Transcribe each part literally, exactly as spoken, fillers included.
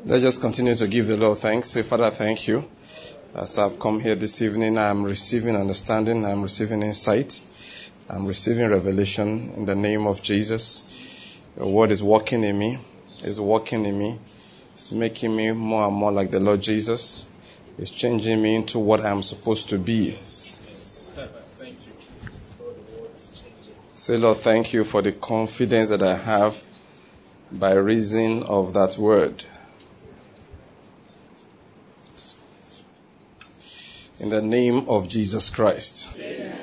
Let's just continue to give the Lord thanks. Say, Father, thank you. As I've come here this evening, I'm receiving understanding, I'm receiving insight, I'm receiving revelation in the name of Jesus. Your word is working in me, it's working in me. It's making me more and more like the Lord Jesus. It's changing me into what I'm supposed to be. Thank you. Lord, the word is changing. Say, Lord, thank you for the confidence that I have by reason of that word. In the name of Jesus Christ. Amen.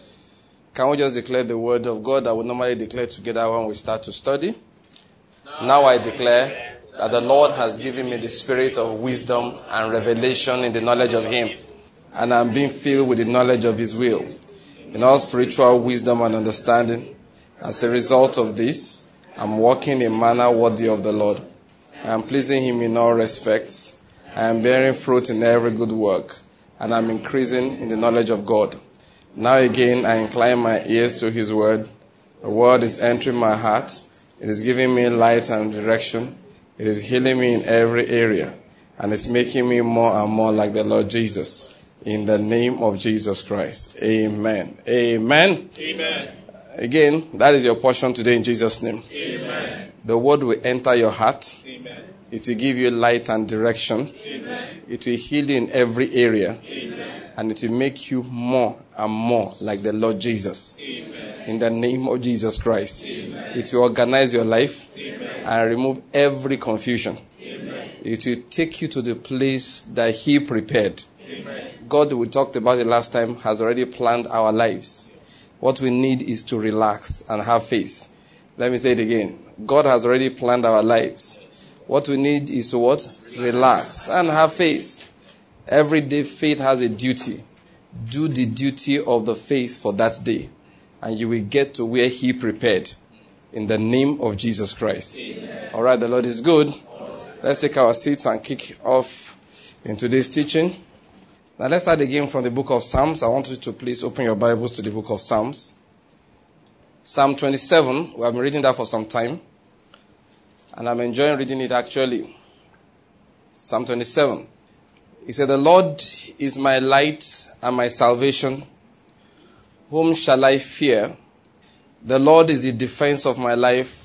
Can we just declare the word of God that we normally declare together when we start to study? Now, now I declare that the Lord has given me the spirit of wisdom and revelation in the knowledge of Him. And I'm being filled with the knowledge of His will, in all spiritual wisdom and understanding. As a result of this, I'm walking in a manner worthy of the Lord. I am pleasing Him in all respects. I am bearing fruit in every good work. And I'm increasing in the knowledge of God. Now again, I incline my ears to His word. The word is entering my heart. It is giving me light and direction. It is healing me in every area. And it's making me more and more like the Lord Jesus. In the name of Jesus Christ. Amen. Amen. Amen. Again, that is your portion today in Jesus' name. Amen. The word will enter your heart. Amen. It will give you light and direction. Amen. It will heal you in every area. Amen. And it will make you more and more like the Lord Jesus. Amen. In the name of Jesus Christ. Amen. It will organize your life. Amen. And remove every confusion. Amen. It will take you to the place that He prepared. Amen. God, we talked about it last time, has already planned our lives. What we need is to relax and have faith. Let me say it again. God has already planned our lives. What we need is to what? Relax and have faith. Every day faith has a duty. Do the duty of the faith for that day. And you will get to where He prepared. In the name of Jesus Christ. Amen. All right, the Lord is good. Let's take our seats and kick off in today's teaching. Now let's start again from the book of Psalms. I want you to please open your Bibles to the book of Psalms. Psalm twenty-seven. We have been reading that for some time. And I'm enjoying reading it actually. Psalm twenty-seven. He said, "The Lord is my light and my salvation. Whom shall I fear? The Lord is the defense of my life.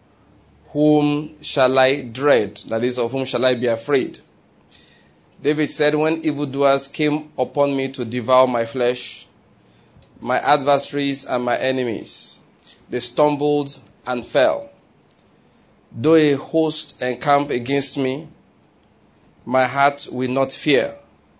Whom shall I dread?" That is, of whom shall I be afraid? David said, "When evildoers came upon me to devour my flesh, my adversaries and my enemies, they stumbled and fell. Though a host encamp against me, my heart will not fear.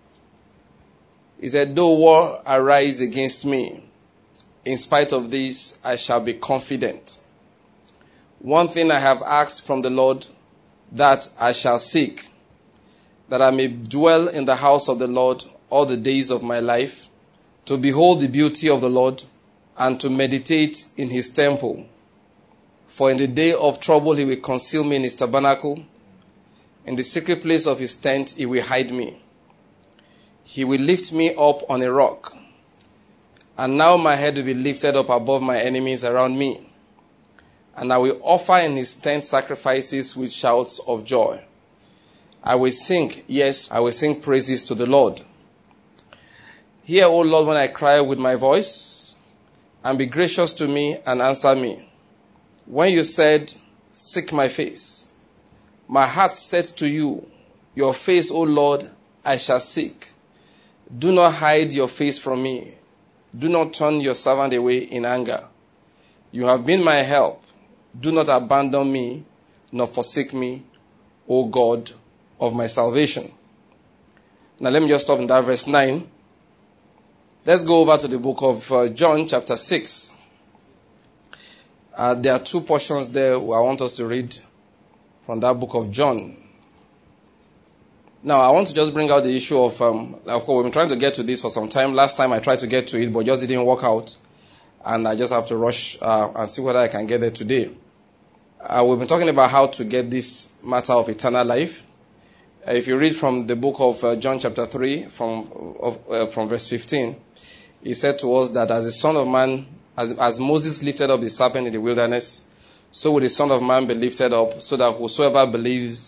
He said, though war arise against me, in spite of this, I shall be confident. One thing I have asked from the Lord, that I shall seek, that I may dwell in the house of the Lord all the days of my life, to behold the beauty of the Lord, and to meditate in His temple. For in the day of trouble He will conceal me in His tabernacle. In the secret place of His tent He will hide me. He will lift me up on a rock. And now my head will be lifted up above my enemies around me. And I will offer in His tent sacrifices with shouts of joy. I will sing, yes, I will sing praises to the Lord. Hear, O Lord, when I cry with my voice, and be gracious to me and answer me. When you said, seek my face, my heart said to you, your face, O Lord, I shall seek. Do not hide your face from me. Do not turn your servant away in anger. You have been my help. Do not abandon me, nor forsake me, O God of my salvation." Now let me just stop in that verse nine. Let's go over to the book of uh, John chapter six. Uh, there are two portions there where I want us to read from that book of John. Now, I want to just bring out the issue of, um, of course, we've been trying to get to this for some time. Last time I tried to get to it, but just didn't work out. And I just have to rush uh, and see whether I can get there today. Uh, we've been talking about how to get this matter of eternal life. Uh, if you read from the book of uh, John chapter three, from, of, uh, from verse fifteen, he said to us that as the Son of Man, as, as Moses lifted up the serpent in the wilderness, so will the Son of Man be lifted up, so that whosoever believes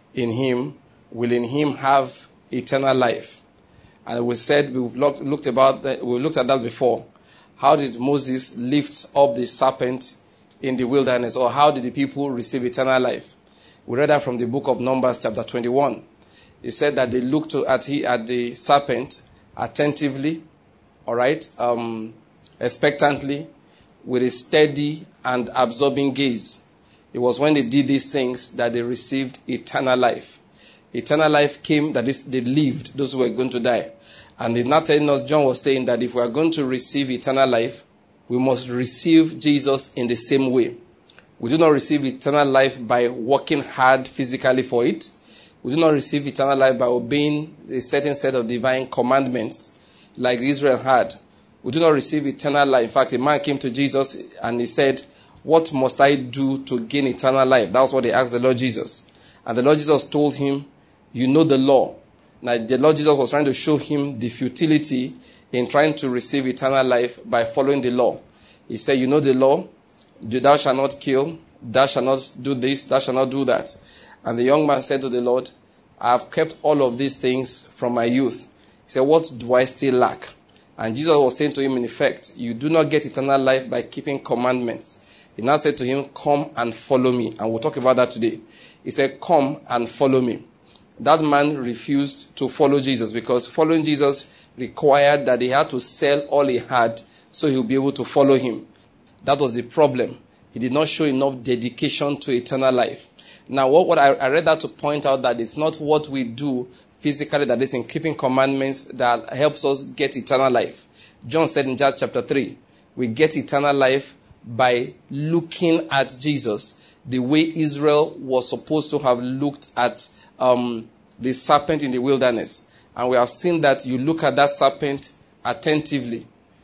in him will in him have eternal life. And we said, we've looked, looked about that, we looked at that before. How did Moses lift up the serpent in the wilderness, or how did the people receive eternal life? We read that from the book of Numbers chapter twenty-one. It said that they looked at, he, at the serpent attentively, all right, um, expectantly, with a steady and absorbing gaze. It was when they did these things that they received eternal life. Eternal life came, that is, they lived, those who were going to die. And they're not telling us, John was saying that if we are going to receive eternal life, we must receive Jesus in the same way. We do not receive eternal life by working hard physically for it. We do not receive eternal life by obeying a certain set of divine commandments like Israel had. We do not receive eternal life. In fact, a man came to Jesus and he said, what must I do to gain eternal life? That's what they asked the Lord Jesus. And the Lord Jesus told him, you know the law. Now, the Lord Jesus was trying to show him the futility in trying to receive eternal life by following the law. He said, you know the law, thou shalt not kill, thou shalt not do this, thou shalt not do that. And the young man said to the Lord, I have kept all of these things from my youth. He said, what do I still lack? And Jesus was saying to him, in effect, you do not get eternal life by keeping commandments. He now said to him, come and follow me. And we'll talk about that today. He said, come and follow me. That man refused to follow Jesus because following Jesus required that he had to sell all he had so he would be able to follow him. That was the problem. He did not show enough dedication to eternal life. Now, what, what I, I read that to point out that it's not what we do physically, that is in keeping commandments, that helps us get eternal life. John said in John chapter three, we get eternal life by looking at Jesus the way Israel was supposed to have looked at um, the serpent in the wilderness. And we have seen that you look at that serpent attentively,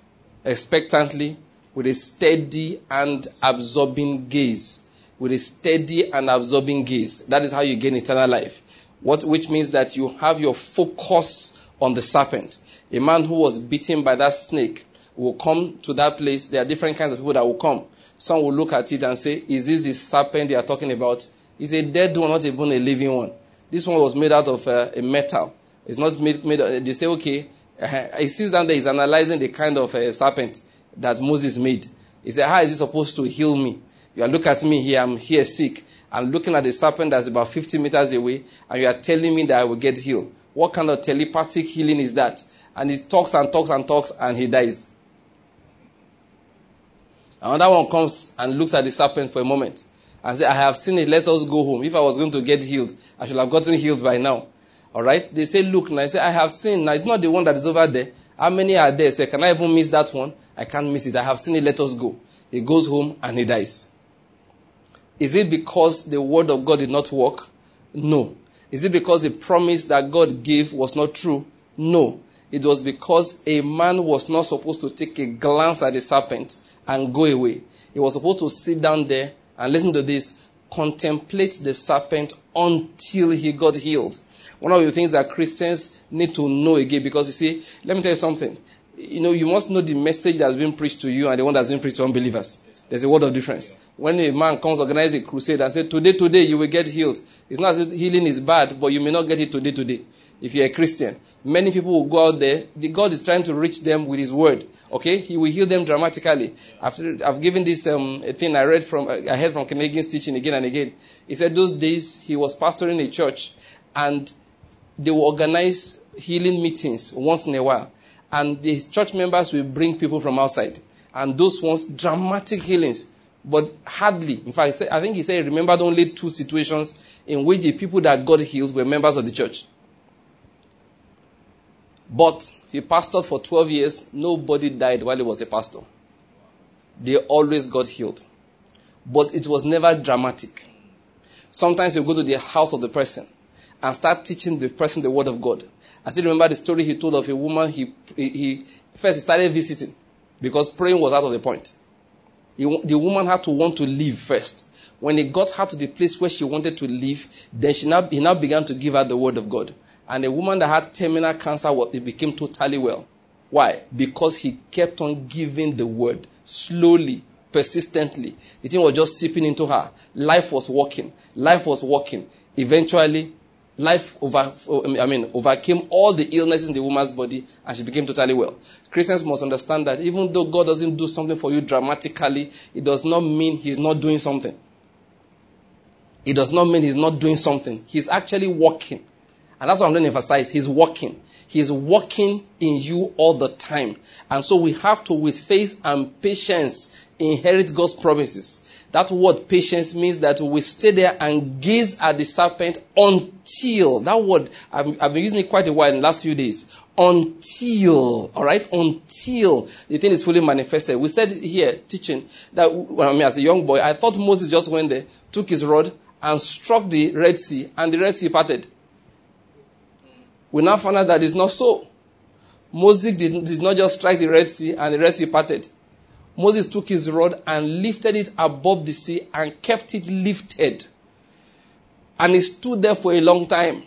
expectantly, with a steady and absorbing gaze. With a steady and absorbing gaze. That is how you gain eternal life. What, which means that you have your focus on the serpent. A man who was bitten by that snake will come to that place. There are different kinds of people that will come. Some will look at it and say, is this the serpent they are talking about? It's a dead one, not even a living one. This one was made out of uh, a metal. It's not made, made uh, they say, okay, uh, he sits down there, he's analyzing the kind of uh, serpent that Moses made. He said, how is it supposed to heal me? You are looking at me here, I'm here sick. I'm looking at the serpent that's about fifty meters away, and you are telling me that I will get healed. What kind of telepathic healing is that? And he talks and talks and talks, and he dies. Another one comes and looks at the serpent for a moment and says, I have seen it, let us go home. If I was going to get healed, I should have gotten healed by now. All right? They say, look, now I say, I have seen. Now, it's not the one that is over there. How many are there? Say, can I even miss that one? I can't miss it. I have seen it, let us go. He goes home and he dies. Is it because the word of God did not work? No. Is it because the promise that God gave was not true? No. It was because a man was not supposed to take a glance at the serpent and go away. He was supposed to sit down there and listen to this, contemplate the serpent until he got healed. One of the things that Christians need to know again, because you see, let me tell you something. You know, you must know the message that's been preached to you and the one that's been preached to unbelievers. There's a word of difference. When a man comes organize a crusade and says, today, today, you will get healed. It's not as if healing is bad, but you may not get it today, today. If you're a Christian, many people will go out there. The God is trying to reach them with his word. Okay? He will heal them dramatically. After I've given this um, a thing I read from, I heard from Canadian's teaching again and again. He said those days he was pastoring a church and they will organize healing meetings once in a while. And these church members will bring people from outside. And those ones, dramatic healings. But hardly. In fact, I think he said he remembered only two situations in which the people that got healed were members of the church. But he pastored for twelve years. Nobody died while he was a pastor. They always got healed. But it was never dramatic. Sometimes you go to the house of the person and start teaching the person the word of God. I still remember the story he told of a woman. He, he, he first he started visiting because praying was out of the point. He, the woman had to want to leave first. When he got her to the place where she wanted to leave, then she now, he now began to give her the word of God. And a woman that had terminal cancer, it became totally well. Why? Because he kept on giving the word slowly, persistently. The thing was just seeping into her. Life was working. Life was working. Eventually, Life over, I mean, overcame all the illnesses in the woman's body, and she became totally well. Christians must understand that even though God doesn't do something for you dramatically, it does not mean he's not doing something. It does not mean he's not doing something. He's actually working. And that's what I'm going to emphasize. He's working. He's working in you all the time. And so we have to, with faith and patience, inherit God's promises. That word patience means that we stay there and gaze at the serpent until, that word, I've, I've been using it quite a while in the last few days, until, all right, until the thing is fully manifested. We said here, teaching, that well, I mean, as a young boy, I thought Moses just went there, took his rod, and struck the Red Sea, and the Red Sea parted. We now found out that it's not so. Moses did, did not just strike the Red Sea, and the Red Sea parted. Moses took his rod and lifted it above the sea and kept it lifted. And it stood there for a long time.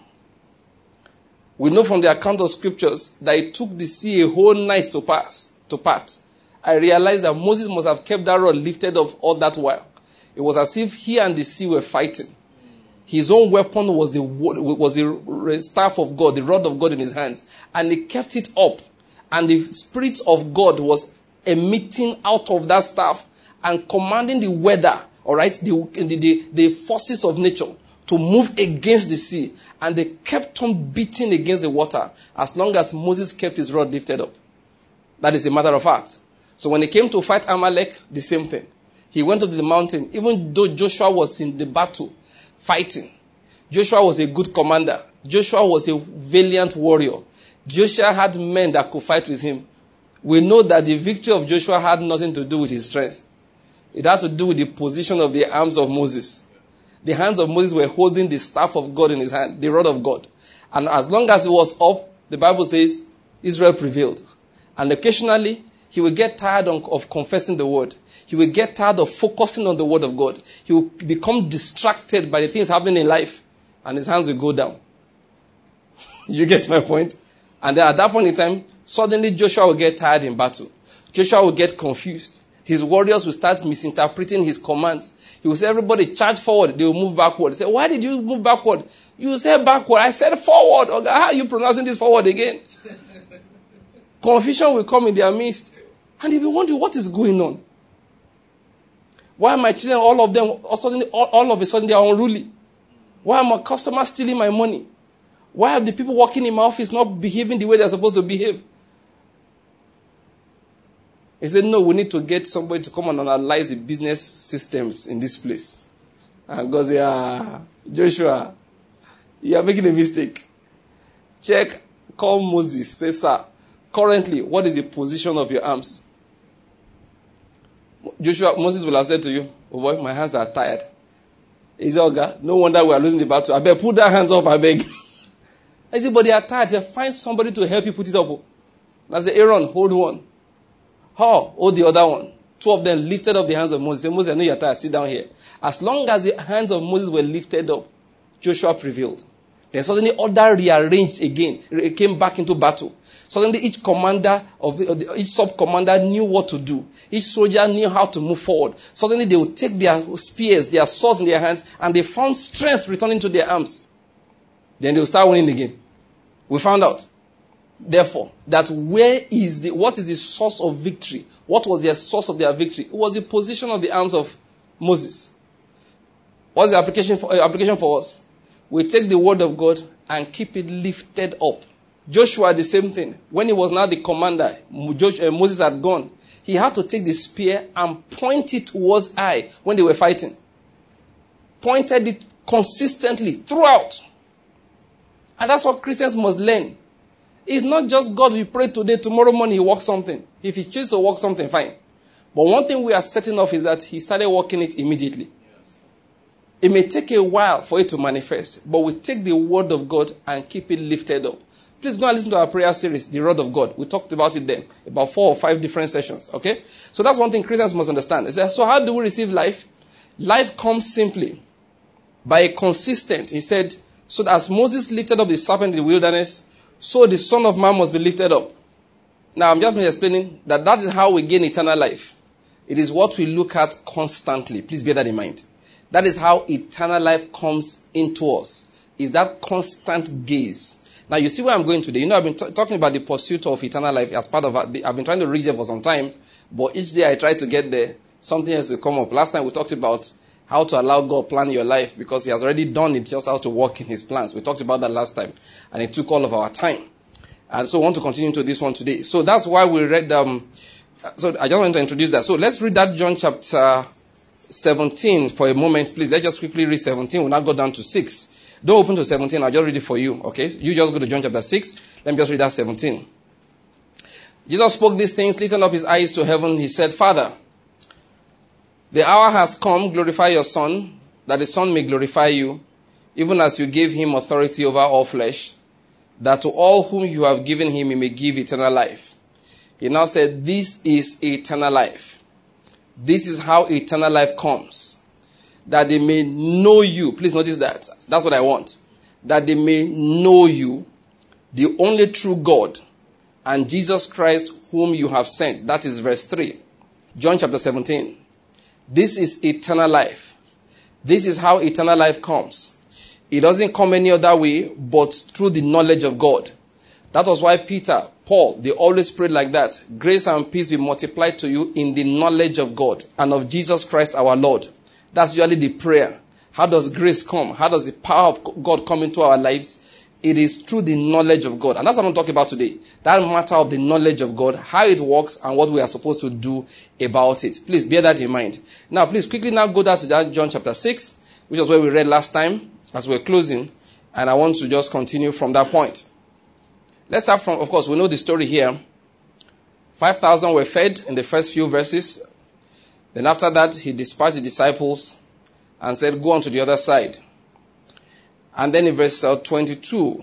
We know from the account of scriptures that it took the sea a whole night to pass, to part. I realized that Moses must have kept that rod lifted up all that while. It was as if he and the sea were fighting. His own weapon was the, was the staff of God, the rod of God in his hands. And he kept it up. And the Spirit of God was emitting out of that staff and commanding the weather, all right, the, the, the, the forces of nature to move against the sea. And they kept on beating against the water as long as Moses kept his rod lifted up. That is a matter of fact. So when he came to fight Amalek, the same thing. He went up to the mountain. Even though Joshua was in the battle, fighting, Joshua was a good commander. Joshua was a valiant warrior. Joshua had men that could fight with him. We know that the victory of Joshua had nothing to do with his strength. It had to do with the position of the arms of Moses. The hands of Moses were holding the staff of God in his hand, the rod of God. And as long as it was up, the Bible says Israel prevailed. And occasionally, he would get tired of confessing the word. He would get tired of focusing on the word of God. He would become distracted by the things happening in life, and his hands would go down. You get my point? And then at that point in time, suddenly Joshua will get tired in battle. Joshua will get confused. His warriors will start misinterpreting his commands. He will say, everybody charge forward. They will move backward. He say, why did you move backward? You said backward. I said forward. Okay, how are you pronouncing this forward again? Confusion will come in their midst. And they will wonder, what is going on? Why are my children, all of them, all, suddenly, all, all of a sudden, they are unruly? Why are my customers stealing my money? Why are the people working in my office not behaving the way they're supposed to behave? He said, no, we need to get somebody to come and analyze the business systems in this place. And God said, ah, Joshua, you are making a mistake. Check, call Moses, say, sir, currently, what is the position of your arms? Joshua, Moses will have said to you, oh boy, my hands are tired. He said, oh God, no wonder we are losing the battle. I beg, put that hands up, I beg. I said, but they are tired. Say, find somebody to help you put it up. I said, Aaron, hold one. Oh, hold the other one. Two of them lifted up the hands of Moses. Say, Moses, I know you're tired. Sit down here. As long as the hands of Moses were lifted up, Joshua prevailed. Then suddenly order rearranged again. It came back into battle. Suddenly each commander, of the, each sub-commander knew what to do. Each soldier knew how to move forward. Suddenly they would take their spears, their swords in their hands, and they found strength returning to their arms. Then they would start winning again. We found out. Therefore, that where is the, what is the source of victory? What was the source of their victory? It was the position of the arms of Moses. What's the application for, uh, application for us? We take the word of God and keep it lifted up. Joshua, the same thing. When he was now the commander, Moses had gone. He had to take the spear and point it towards Ai when they were fighting. Pointed it consistently throughout. And that's what Christians must learn. It's not just God, we pray today, tomorrow morning he works something. If he chooses to work something, fine. But one thing we are certain of is that he started working it immediately. Yes. It may take a while for it to manifest, but we take the word of God and keep it lifted up. Please go and listen to our prayer series, The Rod of God. We talked about it then, about four or five different sessions, okay? So that's one thing Christians must understand. So how do we receive life? Life comes simply by a consistent, he said, so that as Moses lifted up the serpent in the wilderness, so the Son of Man must be lifted up. Now, I'm just explaining that that is how we gain eternal life. It is what we look at constantly. Please bear that in mind. That is how eternal life comes into us. is that constant gaze. Now, you see where I'm going today. You know, I've been t- talking about the pursuit of eternal life as part of uh, the, I've been trying to reach there for some time, but each day I try to get there, something else will come up. Last time we talked about how to allow God plan your life because he has already done it, just how to work in his plans. We talked about that last time, and it took all of our time. And so I want to continue to this one today. So that's why we read, um, so I just want to introduce that. So let's read that John chapter seventeen for a moment, please. Let's just quickly read seventeen. We'll now go down to six. Don't open to seventeen. I'll just read it for you, okay? You just go to John chapter six. Let me just read that seventeen. Jesus spoke these things, lifting up his eyes to heaven. He said, Father, the hour has come, glorify your Son, that the Son may glorify you, even as you gave him authority over all flesh, that to all whom you have given him, he may give eternal life. He now said, this is eternal life. This is how eternal life comes. That they may know you. Please notice that. That's what I want. That they may know you, the only true God, and Jesus Christ whom you have sent. That is verse three. John chapter seventeen. This is eternal life. This is how eternal life comes. It doesn't come any other way but through the knowledge of God. That was why Peter, Paul, they always prayed like that. Grace and peace be multiplied to you in the knowledge of God and of Jesus Christ our Lord. That's usually the prayer. How does grace come? How does the power of God come into our lives? It is through the knowledge of God. And that's what I'm talking about today. That matter of the knowledge of God, how it works, and what we are supposed to do about it. Please bear that in mind. Now, please quickly now go down to that John chapter six, which is where we read last time as we're closing. And I want to just continue from that point. Let's start from, of course, we know the story here. five thousand were fed in the first few verses. Then after that, he dispatched the disciples and said, go on to the other side. And then in verse twenty-two,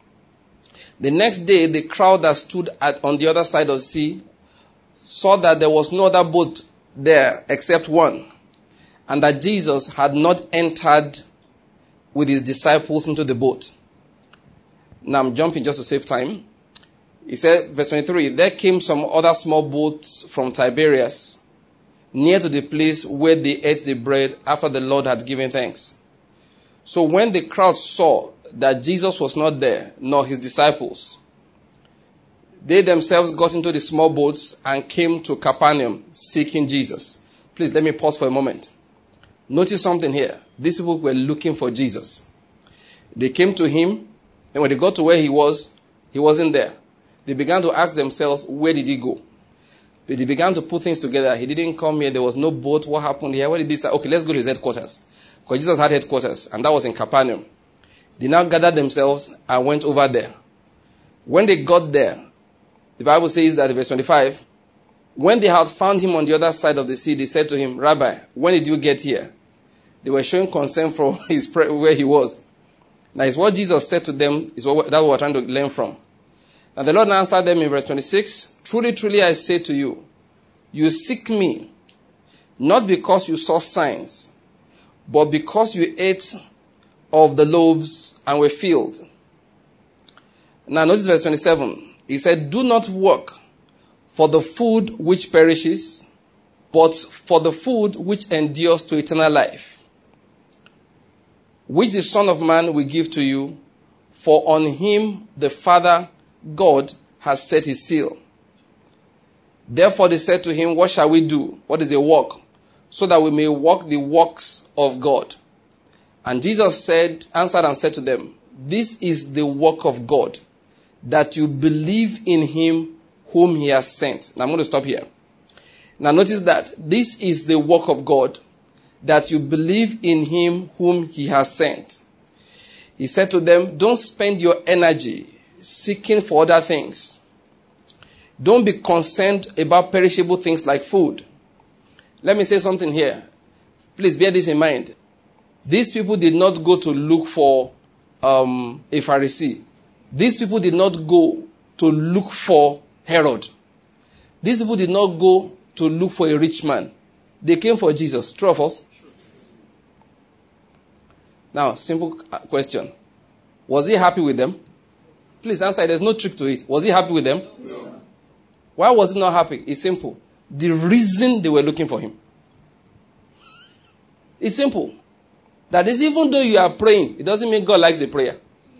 the next day, the crowd that stood at, on the other side of the sea saw that there was no other boat there except one, and that Jesus had not entered with his disciples into the boat. Now I'm jumping just to save time. He said, verse twenty-three, there came some other small boats from Tiberias, near to the place where they ate the bread after the Lord had given thanks. So when the crowd saw that Jesus was not there, nor his disciples, they themselves got into the small boats and came to Capernaum seeking Jesus. Please let me pause for a moment. Notice something here. These people were looking for Jesus. They came to him, and when they got to where he was, he wasn't there. They began to ask themselves, where did he go? They began to put things together. He didn't come here. There was no boat. What happened here? What did he say? Okay, let's go to his headquarters. Because Jesus had headquarters, and that was in Capernaum. They now gathered themselves and went over there. When they got there, the Bible says that in verse twenty-five, when they had found him on the other side of the sea, they said to him, Rabbi, when did you get here? They were showing concern for his where he was. Now, it's what Jesus said to them, is what that's what we're trying to learn from. And the Lord answered them in verse twenty-six, truly, truly, I say to you, you seek me, not because you saw signs, but because you ate of the loaves and were filled. Now, notice verse twenty-seven. He said, do not work for the food which perishes, but for the food which endures to eternal life, which the Son of Man will give to you, for on him the Father God has set his seal. Therefore they said to him, what shall we do? What is the work? So that we may walk the works of God. And Jesus said, answered and said to them, this is the work of God, that you believe in him whom he has sent. Now I'm going to stop here. Now notice that this is the work of God, that you believe in him whom he has sent. He said to them, don't spend your energy seeking for other things. Don't be concerned about perishable things like food. Let me say something here. Please bear this in mind. These people did not go to look for um, a Pharisee. These people did not go to look for Herod. These people did not go to look for a rich man. They came for Jesus. True of us? Now, simple question. Was he happy with them? Please answer. There's no trick to it. Was he happy with them? No. Why was he not happy? It's simple. The reason they were looking for him. It's simple. That is, even though you are praying, it doesn't mean God likes the prayer.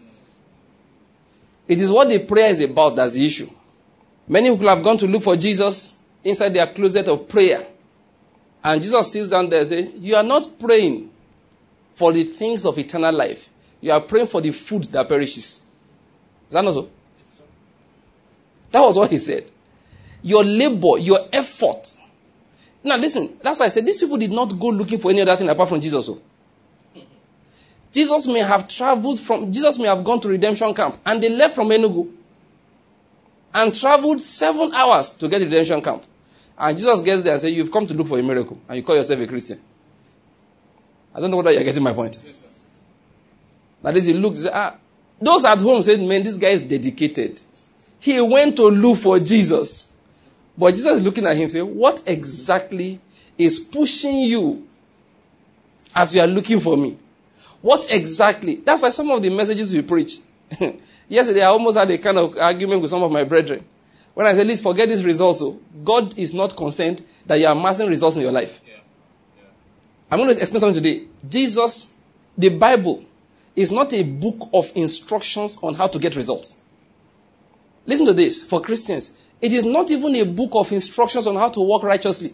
It is what the prayer is about that's the issue. Many people have gone to look for Jesus inside their closet of prayer. And Jesus sits down there and says, you are not praying for the things of eternal life. You are praying for the food that perishes. Is that not so? That was what he said. Your labor, your effort. Now listen, that's why I said these people did not go looking for any other thing apart from Jesus. So. Jesus may have traveled from, Jesus may have gone to redemption camp and they left from Enugu and traveled seven hours to get to redemption camp. And Jesus gets there and says, you've come to look for a miracle and you call yourself a Christian. I don't know whether you're getting my point. Yes, That is, he looked, ah, those at home said, man, this guy is dedicated. He went to look for Jesus. But Jesus is looking at him saying, what exactly is pushing you as you are looking for me? What exactly? That's why some of the messages we preach. Yesterday, I almost had a kind of argument with some of my brethren. When I said, please forget these results. Oh, God is not concerned that you are amassing results in your life. Yeah. Yeah. I'm going to explain something today. Jesus, the Bible, is not a book of instructions on how to get results. Listen to this. For Christians, it is not even a book of instructions on how to walk righteously.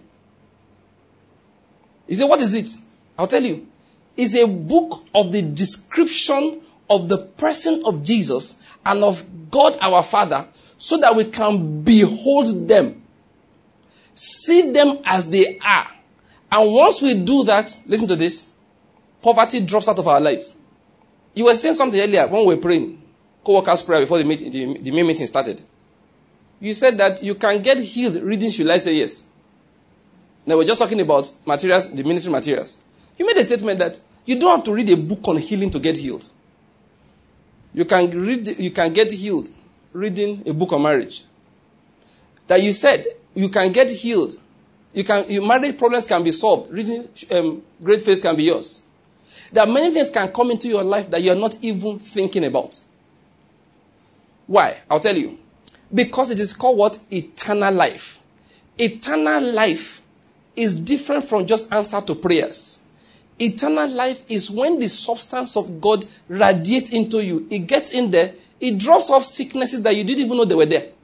You say, what is it? I'll tell you. It's a book of the description of the person of Jesus and of God our Father so that we can behold them. See them as they are. And once we do that, listen to this, poverty drops out of our lives. You were saying something earlier when we were praying, co-workers prayer before the, meeting, the, the main meeting started. You said that you can get healed reading Should I Say Yes? Now we're just talking about materials, the ministry materials. You made a statement that you don't have to read a book on healing to get healed. You can read, you can get healed reading a book on marriage. That you said you can get healed. You can, your marriage problems can be solved. Reading um, Great Faith can be yours. There are many things can come into your life that you are not even thinking about. Why? I'll tell you. Because it is called what? Eternal life. Eternal life is different from just answer to prayers. Eternal life is when the substance of God radiates into you. It gets in there. It drops off sicknesses that you didn't even know they were there.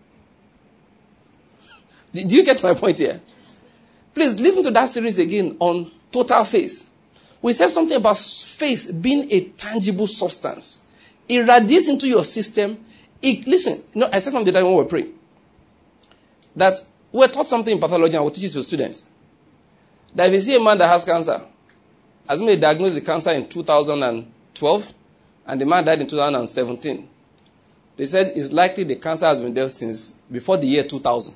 Do you get my point here? Please listen to that series again on total faith. We said something about faith being a tangible substance. It radiates into your system. It, listen, you know, I said something that when we were praying. That we were taught something in pathology and we'll teach it to students. That if you see a man that has cancer, as we diagnosed the cancer in two thousand twelve, and the man died in two thousand seventeen. They said it's likely the cancer has been there since before the year two thousand.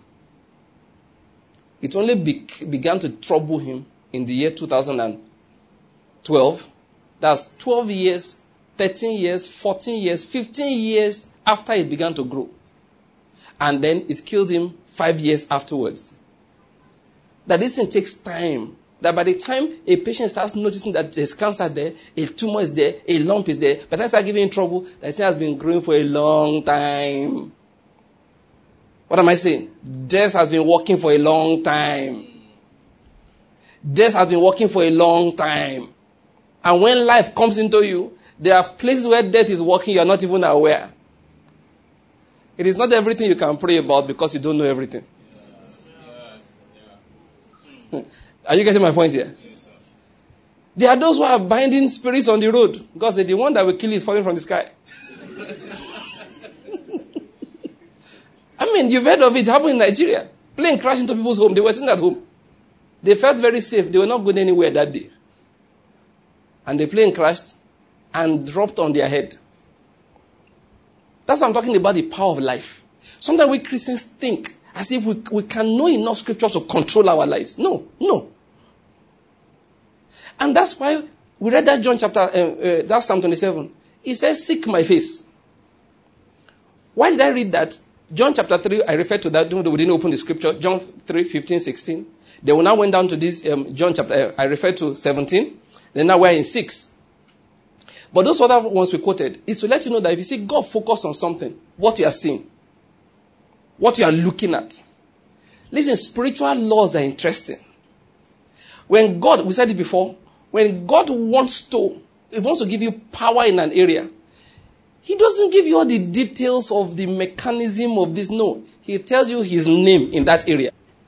It only be- began to trouble him in the year two thousand twelve. That's twelve years, thirteen years, fourteen years, fifteen years after it began to grow. And then it killed him five years afterwards. That this thing takes time. That by the time a patient starts noticing that there's cancer there, a tumor is there, a lump is there, but that starts giving him trouble, that thing has been growing for a long time. What am I saying? Death has been working for a long time. Death has been working for a long time. And when life comes into you, there are places where death is working, you are not even aware. It is not everything you can pray about because you don't know everything. Are you getting my point here? Yes, there are those who are binding spirits on the road. God said, the one that will kill you is falling from the sky. I mean, you've heard of it happening in Nigeria. Plane crashed into people's home. They were sitting at home. They felt very safe. They were not going anywhere that day. And the plane crashed and dropped on their head. That's what I'm talking about, the power of life. Sometimes we Christians think as if we, we can know enough scriptures to control our lives. No, no. And that's why we read that John chapter, uh, uh, that's Psalm twenty-seven. It says, seek my face. Why did I read that? John chapter three, I referred to that, we didn't open the scripture. John three, fifteen, sixteen. Then we now went down to this um, John chapter, uh, I referred to seventeen. Then now we're in six. But those other ones we quoted is to let you know that if you see God focus on something, what you are seeing, what you are looking at. Listen, spiritual laws are interesting. When God, we said it before, when God wants to he wants to give you power in an area. He doesn't give you all the details of the mechanism of this. No. He tells you his name in that area.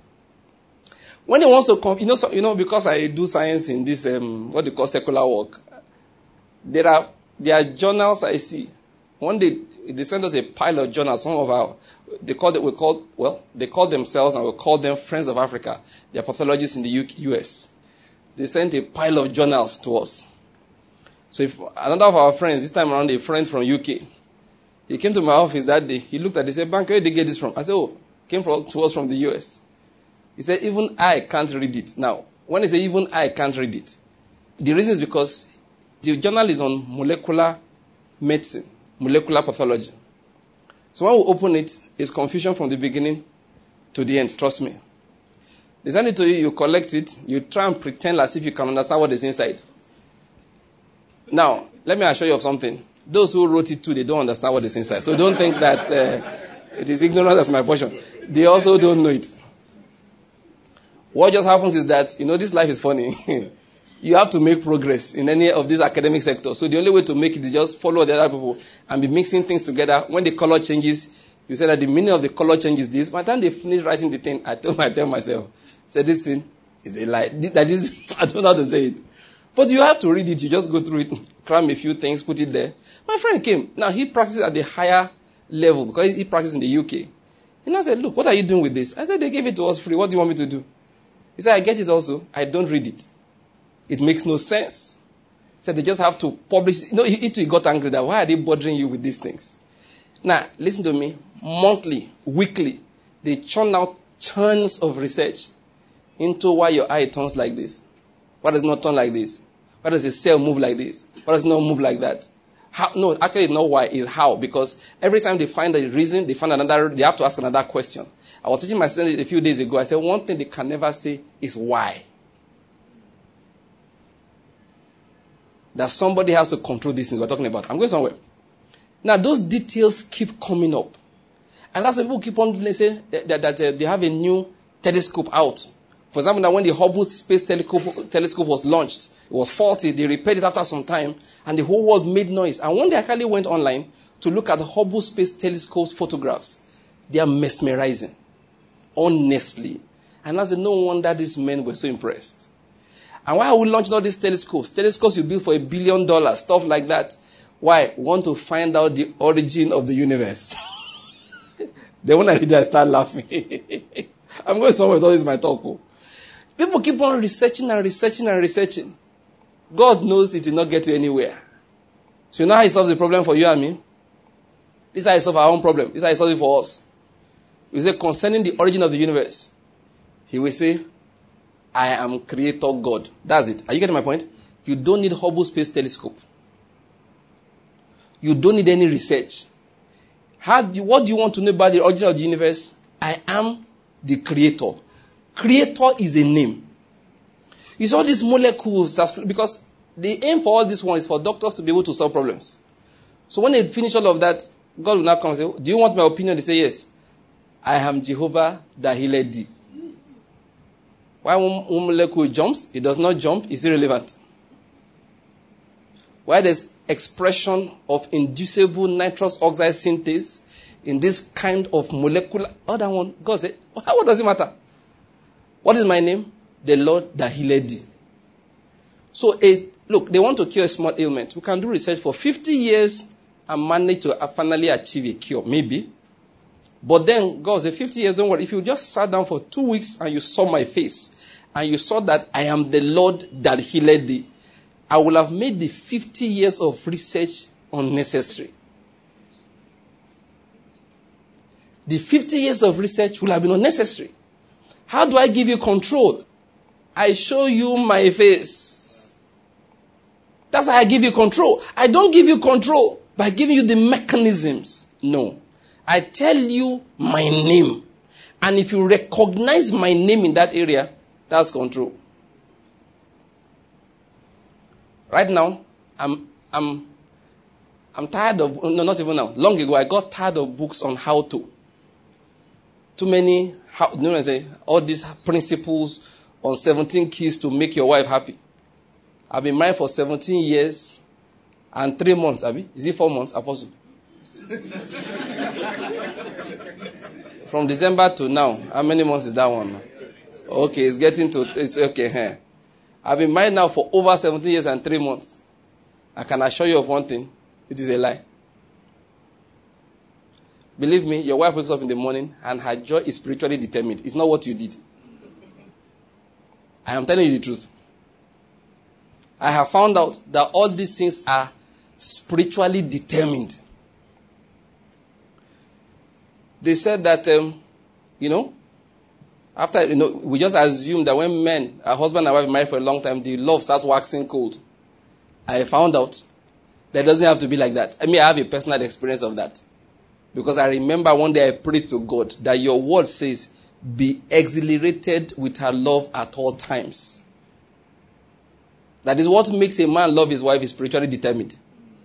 When he wants to come, you know, so, you know, because I do science in this, um, what they call secular work, there are, there are journals I see. One day, they sent us a pile of journals. Some of our, they call it, we call, well, they call themselves, and we call them Friends of Africa. They are pathologists in the U S. They sent a pile of journals to us. So if another of our friends, this time around, a friend from U K, he came to my office that day. He looked at it, he said, Bank, where did they get this from? I said, oh, came from, to us from the U S. He said, even I can't read it. Now, when he said, even I can't read it, the reason is because the journal is on molecular medicine, molecular pathology. So when we open it, it's confusion from the beginning to the end, trust me. They send it to you, you collect it, you try and pretend as if you can understand what is inside. Now, let me assure you of something. Those who wrote it too, they don't understand what is inside. So don't think that uh, it is ignorance as my portion. They also don't know it. What just happens is that, you know, this life is funny. You have to make progress in any of these academic sectors. So the only way to make it is just follow the other people and be mixing things together. When the color changes, you say that the meaning of the color changes this. By the time they finish writing the thing, I tell, I tell myself, say this thing is a lie. That is, I don't know how to say it. But you have to read it. You just go through it, cram a few things, put it there. My friend came. Now, he practices at the higher level because he practices in the U K. And I said, look, what are you doing with this? I said, they gave it to us free. What do you want me to do? He said, I get it also. I don't read it. It makes no sense. He said, they just have to publish it. You know, he, he got angry that why are they bothering you with these things? Now, listen to me. Monthly, weekly, they churn out tons of research into why your eye turns like this. Why does it not turn like this? Why does a cell move like this? Why does it not move like that? How? No, actually, it's not why, it's how. Because every time they find a reason, they find another, they have to ask another question. I was teaching my students a few days ago. I said, one thing they can never say is why. That somebody has to control these things we're talking about. I'm going somewhere. Now, those details keep coming up. And that's why people keep on saying that, that, that uh, they have a new telescope out. For example, now when the Hubble Space Telescope, telescope was launched, it was faulty. They repaired it after some time, and the whole world made noise. And one day I actually went online to look at the Hubble Space Telescope's photographs. They are mesmerizing. Honestly. And I said, no wonder these men were so impressed. And why are we launching all these telescopes? Telescopes you build for a billion dollars, stuff like that. Why? We want to find out the origin of the universe. Then when I read that, I start laughing. I'm going somewhere with all this my talk. People keep on researching and researching and researching. God knows it will not get you anywhere. So you know how he solves the problem for you and me? This is how he solves our own problem. This is how he solves it for us. He will say, concerning the origin of the universe, he will say, I am creator God. That's it. Are you getting my point? You don't need Hubble Space Telescope. You don't need any research. How do you, what do you want to know about the origin of the universe? I am the creator. Creator is a name. It's all these molecules, that's, because the aim for all this one is for doctors to be able to solve problems. So when they finish all of that, God will now come and say, do you want my opinion? They say, yes. I am Jehovah that healed thee. Why one molecule jumps, it does not jump, it's irrelevant. Why there's expression of inducible nitrous oxide synthase in this kind of molecular, other one, God said, what does it matter? What is my name? The Lord that healed thee. So, a, look, they want to cure a small ailment. We can do research for fifty years and manage to finally achieve a cure, maybe. But then, God said, fifty years, don't worry. If you just sat down for two weeks and you saw my face, and you saw that I am the Lord that healed thee, I will have made the fifty years of research unnecessary. The fifty years of research will have been unnecessary. How do I give you control? I show you my face. That's how I give you control. I don't give you control by giving you the mechanisms. No. I tell you my name. And if you recognize my name in that area, that's control. Right now, I'm I'm I'm tired of, no, not even now. Long ago, I got tired of books on how to. Too many, how, you know what I say, all these principles on seventeen keys to make your wife happy. I've been married for seventeen years. And three months, Abi? Is it four months, Apostle? From December to now, how many months is that one? Okay, it's getting to, it's okay. Huh? I've been married now for over seventeen years and three months. I can assure you of one thing. It is a lie. Believe me, your wife wakes up in the morning and her joy is spiritually determined. It's not what you did. I am telling you the truth. I have found out that all these things are spiritually determined. They said that, um, you know, after, you know, we just assume that when men, a husband and wife married for a long time, the love starts waxing cold. I found out that it doesn't have to be like that. I mean, I have a personal experience of that. Because I remember one day I prayed to God that your word says, be exhilarated with her love at all times. That is what makes a man love his wife is spiritually determined.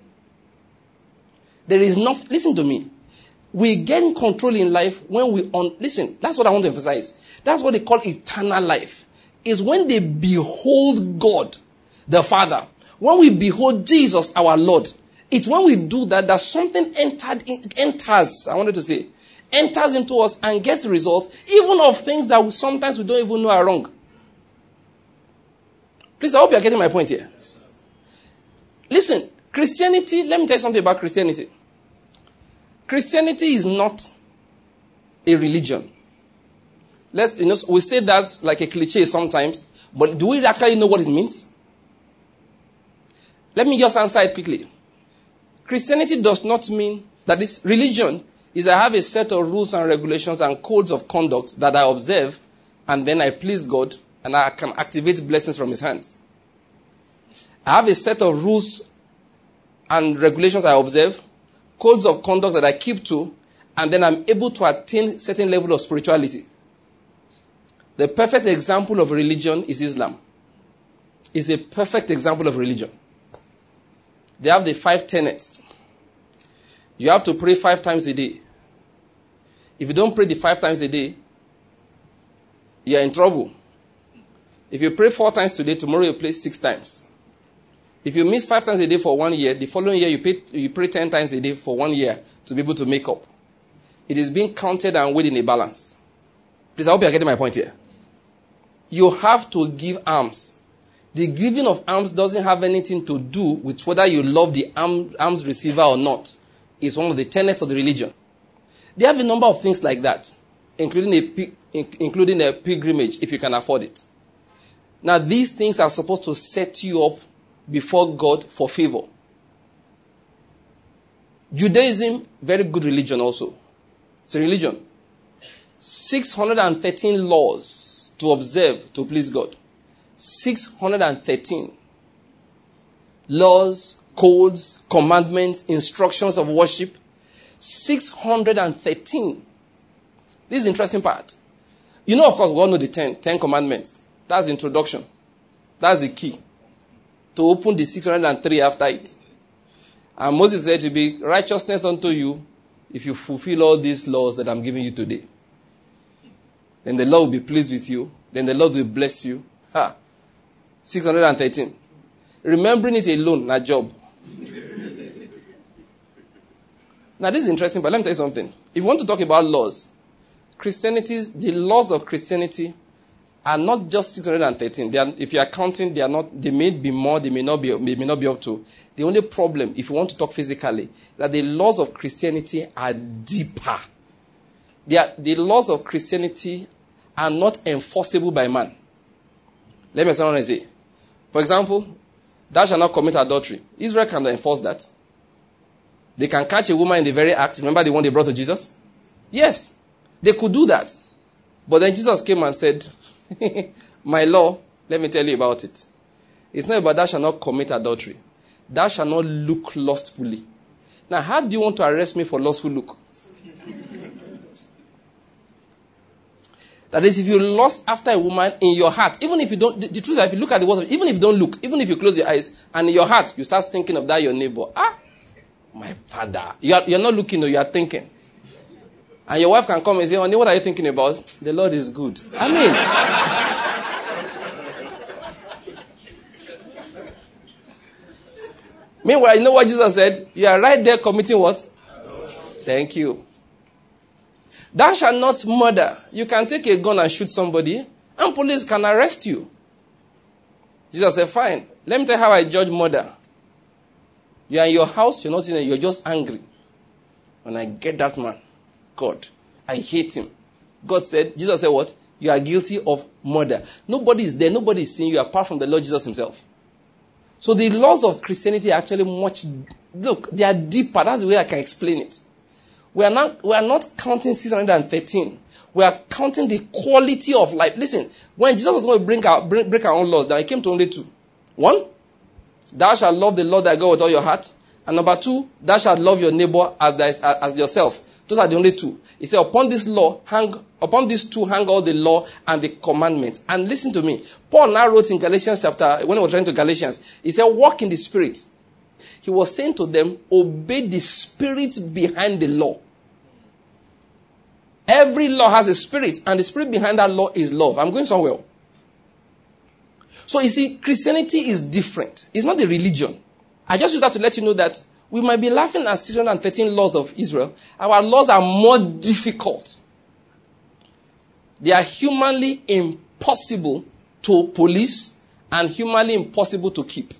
There is not, listen to me. We gain control in life when we, on, listen, that's what I want to emphasize. That's what they call eternal life. Is when they behold God, the Father. When we behold Jesus, our Lord. It's when we do that that something entered in, enters, I wanted to say, enters into us and gets results, even of things that we, sometimes we don't even know are wrong. Please, I hope you're getting my point here. Listen, Christianity, let me tell you something about Christianity. Christianity is not a religion. Let's, you know, we say that like a cliche sometimes, but do we actually know what it means? Let me just answer it quickly. Christianity does not mean that this religion is I have a set of rules and regulations and codes of conduct that I observe, and then I please God, and I can activate blessings from his hands. I have a set of rules and regulations I observe, codes of conduct that I keep to, and then I'm able to attain certain level of spirituality. The perfect example of religion is Islam. It's a perfect example of religion. They have the five tenets. You have to pray five times a day. If you don't pray the five times a day, you're in trouble. If you pray four times today, tomorrow you pray six times. If you miss five times a day for one year, the following year you pray, you pray ten times a day for one year to be able to make up. It is being counted and weighed in a balance. Please, I hope you're getting my point here. You have to give alms. The giving of alms doesn't have anything to do with whether you love the alms receiver or not. It's one of the tenets of the religion. They have a number of things like that, including a, including a pilgrimage, if you can afford it. Now, these things are supposed to set you up before God for favor. Judaism, very good religion also. It's a religion. six hundred thirteen laws to observe to please God. six hundred thirteen laws, codes, commandments, instructions of worship. six hundred thirteen. This is the interesting part. You know, of course, we all know the ten, ten commandments. That's the introduction. That's the key to open the six hundred three after it. And Moses said to be righteousness unto you if you fulfill all these laws that I'm giving you today. Then the Lord will be pleased with you. Then the Lord will bless you. Ha! six hundred thirteen. Remembering it alone, not job. Now this is interesting, but let me tell you something. If you want to talk about laws, Christianity, the laws of Christianity are not just six hundred thirteen. They are, if you are counting, they are not. They may be more. They may not be. They may not be up to. The only problem, if you want to talk physically, that the laws of Christianity are deeper. They are, the laws of Christianity are not enforceable by man. Let me say, say. For example, thou shalt not commit adultery. Israel can enforce that. They can catch a woman in the very act. Remember the one they brought to Jesus? Yes, they could do that. But then Jesus came and said, my law, let me tell you about it. It's not about thou shalt not commit adultery. Thou shalt not look lustfully. Now, how do you want to arrest me for lustful look? That is, if you lust after a woman in your heart, even if you don't, the, the truth is, if you look at the words, even if you don't look, even if you close your eyes, and in your heart, you start thinking of that your neighbor. Ah, my father. You are, you're not looking, though, you are thinking. And your wife can come and say, honey, what are you thinking about? The Lord is good. I mean. Meanwhile, you know what Jesus said? You are right there committing what? Thank you. Thou shalt not murder. You can take a gun and shoot somebody, and police can arrest you. Jesus said, fine. Let me tell you how I judge murder. You are in your house, you're not in it, you're just angry. When I get that man, God, I hate him. God said, Jesus said what? You are guilty of murder. Nobody is there, nobody is seeing you apart from the Lord Jesus himself. So the laws of Christianity are actually much, look, they are deeper. That's the way I can explain it. We are not, we are not counting six hundred thirteen. We are counting the quality of life. Listen, when Jesus was going to bring our, bring, break our own laws, then he came to only two. One, thou shalt love the Lord thy God with all your heart. And number two, thou shalt love your neighbor as, thy, as yourself. Those are the only two. He said, upon this law, hang, upon these two hang all the law and the commandments. And listen to me. Paul now wrote in Galatians chapter, when he was writing to Galatians, he said, walk in the spirit. He was saying to them, obey the spirit behind the law. Every law has a spirit, and the spirit behind that law is love. I'm going somewhere. So you see, Christianity is different. It's not a religion. I just use that to let you know that we might be laughing at six hundred thirteen laws of Israel. Our laws are more difficult. They are humanly impossible to police and humanly impossible to keep.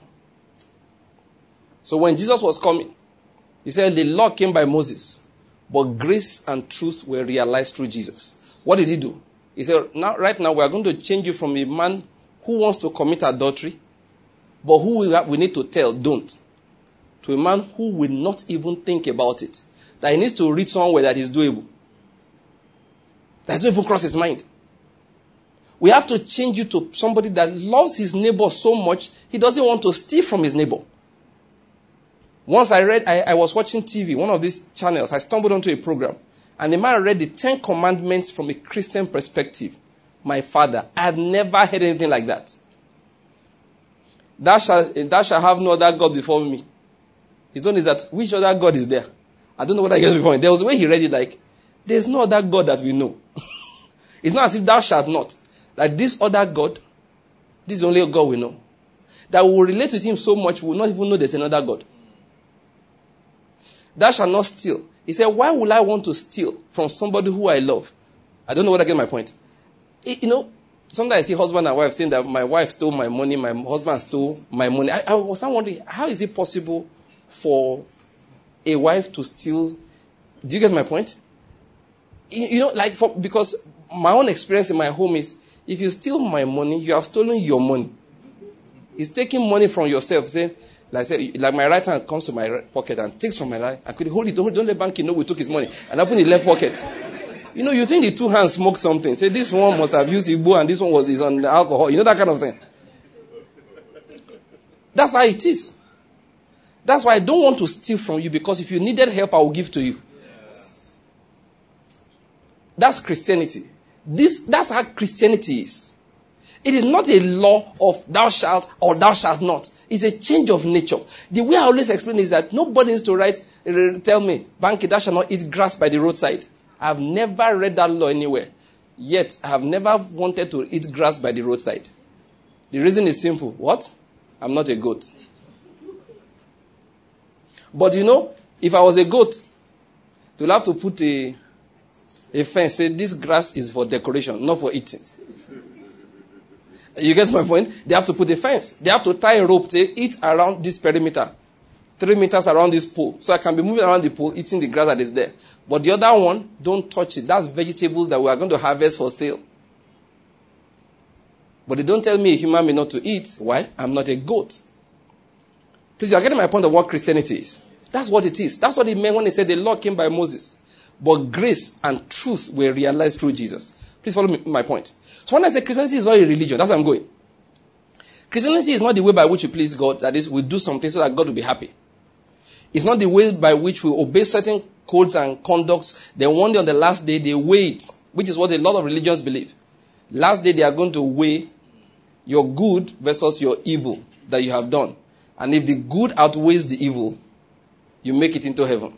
So when Jesus was coming, he said the law came by Moses, but grace and truth were realized through Jesus. What did he do? He said, now, right now we are going to change you from a man who wants to commit adultery, but who we, have, we need to tell, don't, to a man who will not even think about it. That he needs to read somewhere that is doable. That doesn't even cross his mind. We have to change you to somebody that loves his neighbor so much, he doesn't want to steal from his neighbor. Once I read, I, I was watching T V, one of these channels, I stumbled onto a program, and the man read the Ten Commandments from a Christian perspective. My father, I had never heard anything like that. Thou shalt, thou shalt have no other God before me. His own is that, which other God is there? I don't know what I get before me. There was a way he read it like, there's no other God that we know. It's not as if thou shalt not. Like this other God, this is the only God we know. That we will relate with him so much, we will not even know there's another God. Thou shalt not steal. He said, why would I want to steal from somebody who I love? I don't know what I get my point. You know, sometimes I see husband and wife saying that my wife stole my money, my husband stole my money. I, I was wondering, how is it possible for a wife to steal? Do you get my point? You, you know, like, for, because my own experience in my home is, if you steal my money, you have stolen your money. He's taking money from yourself. Say, like, say, like my right hand comes to my right pocket and takes from my right. I could hold it. Don't, don't let banking know we took his money. And I put in the left pocket. You know, you think the two hands smoke something. Say, this one must have used Igbo and this one was is on the alcohol. You know, that kind of thing. That's how it is. That's why I don't want to steal from you, because if you needed help, I will give to you. Yes. That's Christianity. This, that's how Christianity is. It is not a law of thou shalt or thou shalt not. It's a change of nature. The way I always explain is that nobody needs to write, uh, tell me, Banky, thou shalt not eat grass by the roadside. I've never read that law anywhere. Yet, I have never wanted to eat grass by the roadside. The reason is simple. What? I'm not a goat. But you know, if I was a goat, they'll have to put a, a fence. Say, this grass is for decoration, not for eating. You get my point? They have to put a fence. They have to tie a rope to eat around this perimeter. Three meters around this pole. So I can be moving around the pole, eating the grass that is there. But the other one, don't touch it. That's vegetables that we are going to harvest for sale. But they don't tell me a human being not to eat. Why? I'm not a goat. Please, you are getting my point of what Christianity is. That's what it is. That's what it meant when he said the law came by Moses. But grace and truth were realized through Jesus. Please follow me, my point. So when I say Christianity is not a religion, that's where I'm going. Christianity is not the way by which we please God. That is, we do something so that God will be happy. It's not the way by which we obey certain codes and conducts. Then one day on the last day, they weigh it, which is what a lot of religions believe. Last day, they are going to weigh your good versus your evil that you have done. And if the good outweighs the evil, you make it into heaven.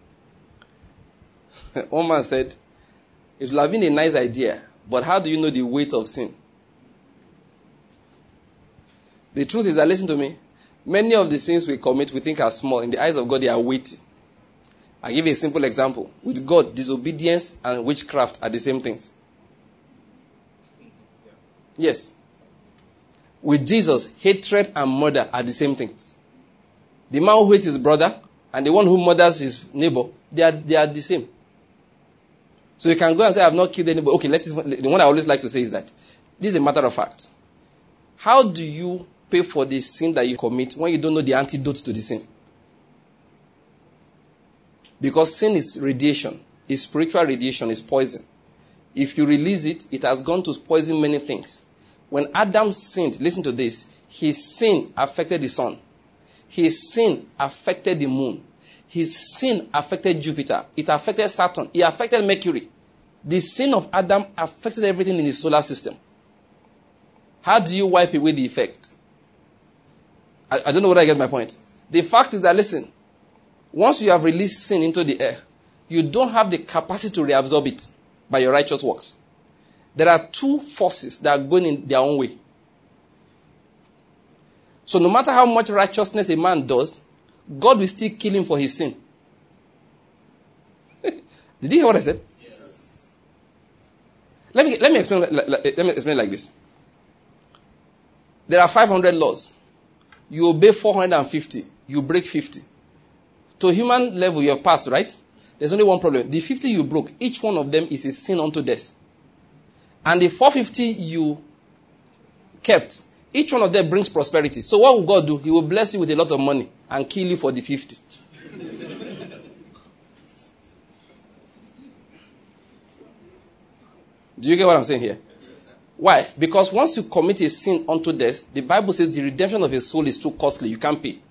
One man said, it would have been a nice idea, but how do you know the weight of sin? The truth is that, listen to me, Many of the sins we commit, we think are small. In the eyes of God, they are weighty. I give you a simple example. With God, disobedience and witchcraft are the same things. Yes. With Jesus, hatred and murder are the same things. The man who hates his brother and the one who murders his neighbor, they are, they are the same. So you can go and say, I have not killed anybody. Okay, let's, the one I always like to say is that this is a matter of fact. How do you pay for the sin that you commit when you don't know the antidote to the sin? Because sin is radiation. It's spiritual radiation. It's poison. If you release it, it has gone to poison many things. When Adam sinned, listen to this, his sin affected the sun. His sin affected the moon. His sin affected Jupiter. It affected Saturn. It affected Mercury. The sin of Adam affected everything in the solar system. How do you wipe away the effect? I, I don't know whether I get my point. The fact is that, listen, once you have released sin into the air, you don't have the capacity to reabsorb it by your righteous works. There are two forces that are going in their own way. So no matter how much righteousness a man does, God will still kill him for his sin. Did you hear what I said? Yes. Let me, let me explain, let, let me explain like this. There are five hundred laws. You obey four hundred fifty. You break fifty. To human level, you have passed, right? There's only one problem. The fifty you broke, each one of them is a sin unto death. And the four hundred fifty you kept, each one of them brings prosperity. So what will God do? He will bless you with a lot of money and kill you for the fifty. Do you get what I'm saying here? Why? Because once you commit a sin unto death, the Bible says the redemption of a soul is too costly. You can't pay.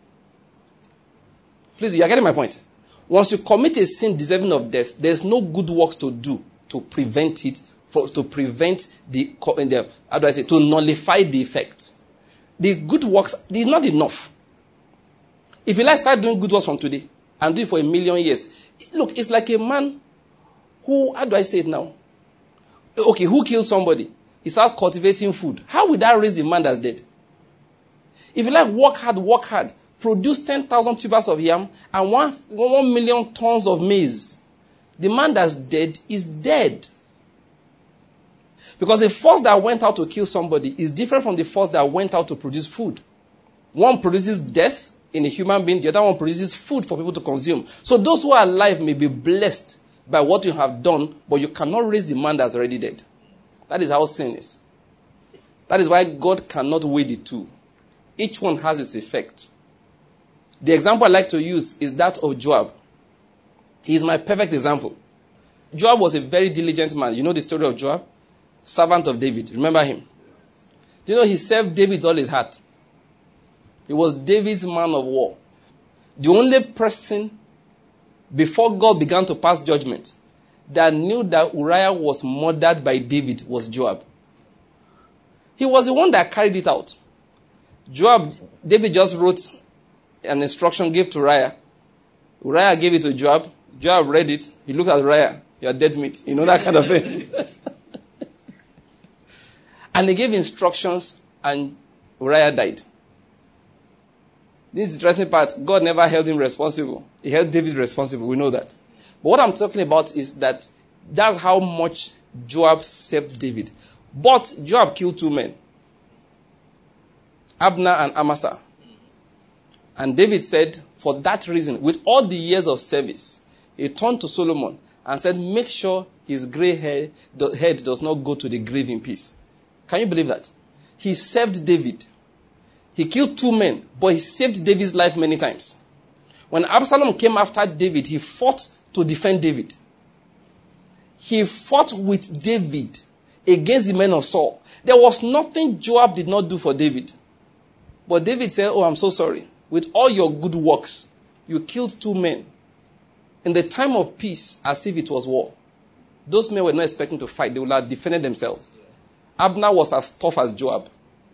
Please, you are getting my point. Once you commit a sin deserving of death, there's no good works to do to prevent it, for, to prevent the, the, how do I say, to nullify the effect. The good works is not enough. If you like, start doing good works from today and do it for a million years. Look, it's like a man who, how do I say it now? Okay, who killed somebody? He starts cultivating food. How will that raise the man that's dead? If you like, work hard, work hard. Produce ten thousand tubers of yam and one, one million tons of maize. The man that's dead is dead. Because the force that went out to kill somebody is different from the force that went out to produce food. One produces death in a human being, the other one produces food for people to consume. So those who are alive may be blessed by what you have done, but you cannot raise the man that's already dead. That is how sin is. That is why God cannot weigh the two. Each one has its effect. The example I like to use is that of Joab. He is my perfect example. Joab was a very diligent man. You know the story of Joab? Servant of David. Remember him? Do you know he served David with all his heart? He was David's man of war. The only person before God began to pass judgment that knew that Uriah was murdered by David was Joab. He was the one that carried it out. Joab, David just wrote an instruction, gave to Uriah. Uriah gave it to Joab. Joab read it. He looked at Uriah. You're dead meat. You know, that kind of thing. And he gave instructions and Uriah died. This is the interesting part. God never held him responsible. He held David responsible. We know that. But what I'm talking about is that that's how much Joab served David. But Joab killed two men. Abner and Amasa. And David said, for that reason, with all the years of service, he turned to Solomon and said, make sure his gray hair, head does not go to the grave in peace. Can you believe that? He served David. He killed two men, but he saved David's life many times. When Absalom came after David, he fought to defend David. He fought with David against the men of Saul. There was nothing Joab did not do for David. But David said, oh, I'm so sorry. With all your good works, you killed two men in the time of peace as if it was war. Those men were not expecting to fight. They would have defended themselves. Abner was as tough as Joab.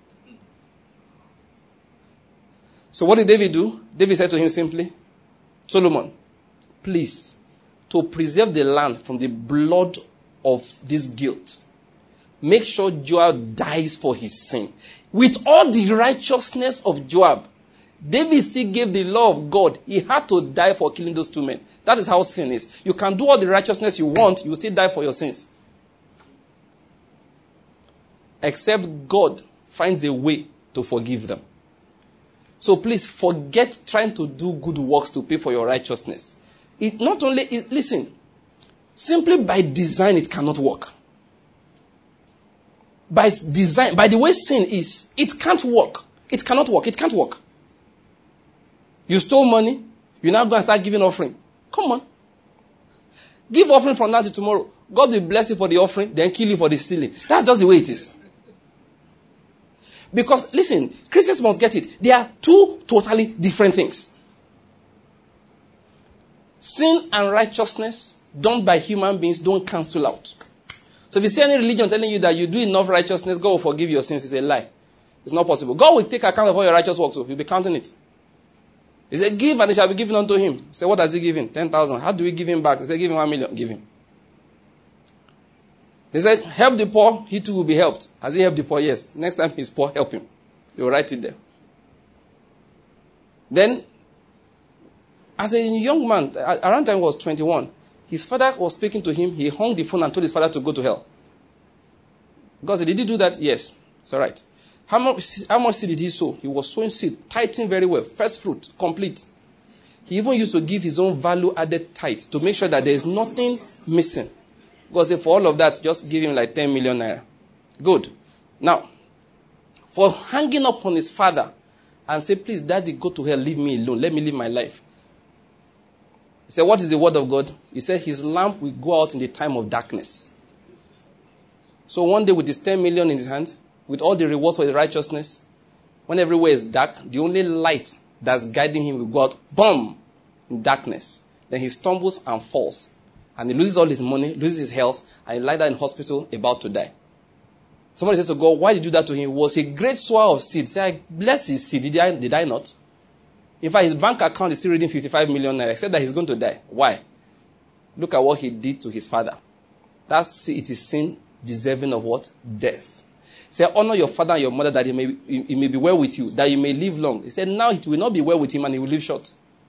So what did David do? David said to him simply, Solomon, please, to preserve the land from the blood of this guilt, make sure Joab dies for his sin. With all the righteousness of Joab, David still gave the law of God. He had to die for killing those two men. That is how sin is. You can do all the righteousness you want, you will still die for your sins. Except God finds a way to forgive them. So please forget trying to do good works to pay for your righteousness. It not only, it, listen, simply by design it cannot work. By design, by the way sin is, it can't work. It cannot work. It can't work. You stole money, you now go and start giving offering. Come on. Give offering from now to tomorrow. God will bless you for the offering, then kill you for the stealing. That's just the way it is. Because, listen, Christians must get it. They are two totally different things. Sin and righteousness done by human beings don't cancel out. So if you see any religion telling you that you do enough righteousness, God will forgive your sins, it's a lie. It's not possible. God will take account of all your righteous works, so he'll be counting it. He said, give and it shall be given unto him. He said, what does he give him? ten thousand. How do we give him back? He said, give him one million. Give him. He said, help the poor, he too will be helped. Has he helped the poor? Yes. Next time he's poor, help him. He will write it there. Then, as a young man, around time he was twenty-one, his father was speaking to him. He hung the phone and told his father to go to hell. God said, did you do that? Yes. It's all right. How much, how much seed did he sow? He was sowing seed, tithing very well. First fruit, complete. He even used to give his own value-added tithe to make sure that there is nothing missing. God said, for all of that, just give him like ten million naira. Good. Now, for hanging up on his father and say, please, daddy, go to hell, leave me alone. Let me live my life. He said, what is the word of God? He said, his lamp will go out in the time of darkness. So one day with his ten million in his hand, with all the rewards for his righteousness, when everywhere is dark, the only light that's guiding him will go out, boom, in darkness. Then he stumbles and falls. And he loses all his money, loses his health, and he lies there in hospital about to die. Somebody says to God, why did you do that to him? He was a great sower of seed. Say, I bless his seed. Did I, did I not? In fact, his bank account is still reading fifty-five million naira, except that he's going to die. Why? Look at what he did to his father. That's it is sin deserving of what? Death. Say, honor your father and your mother that he may, he may be well with you, that you may live long. He said, now it will not be well with him and he will live short.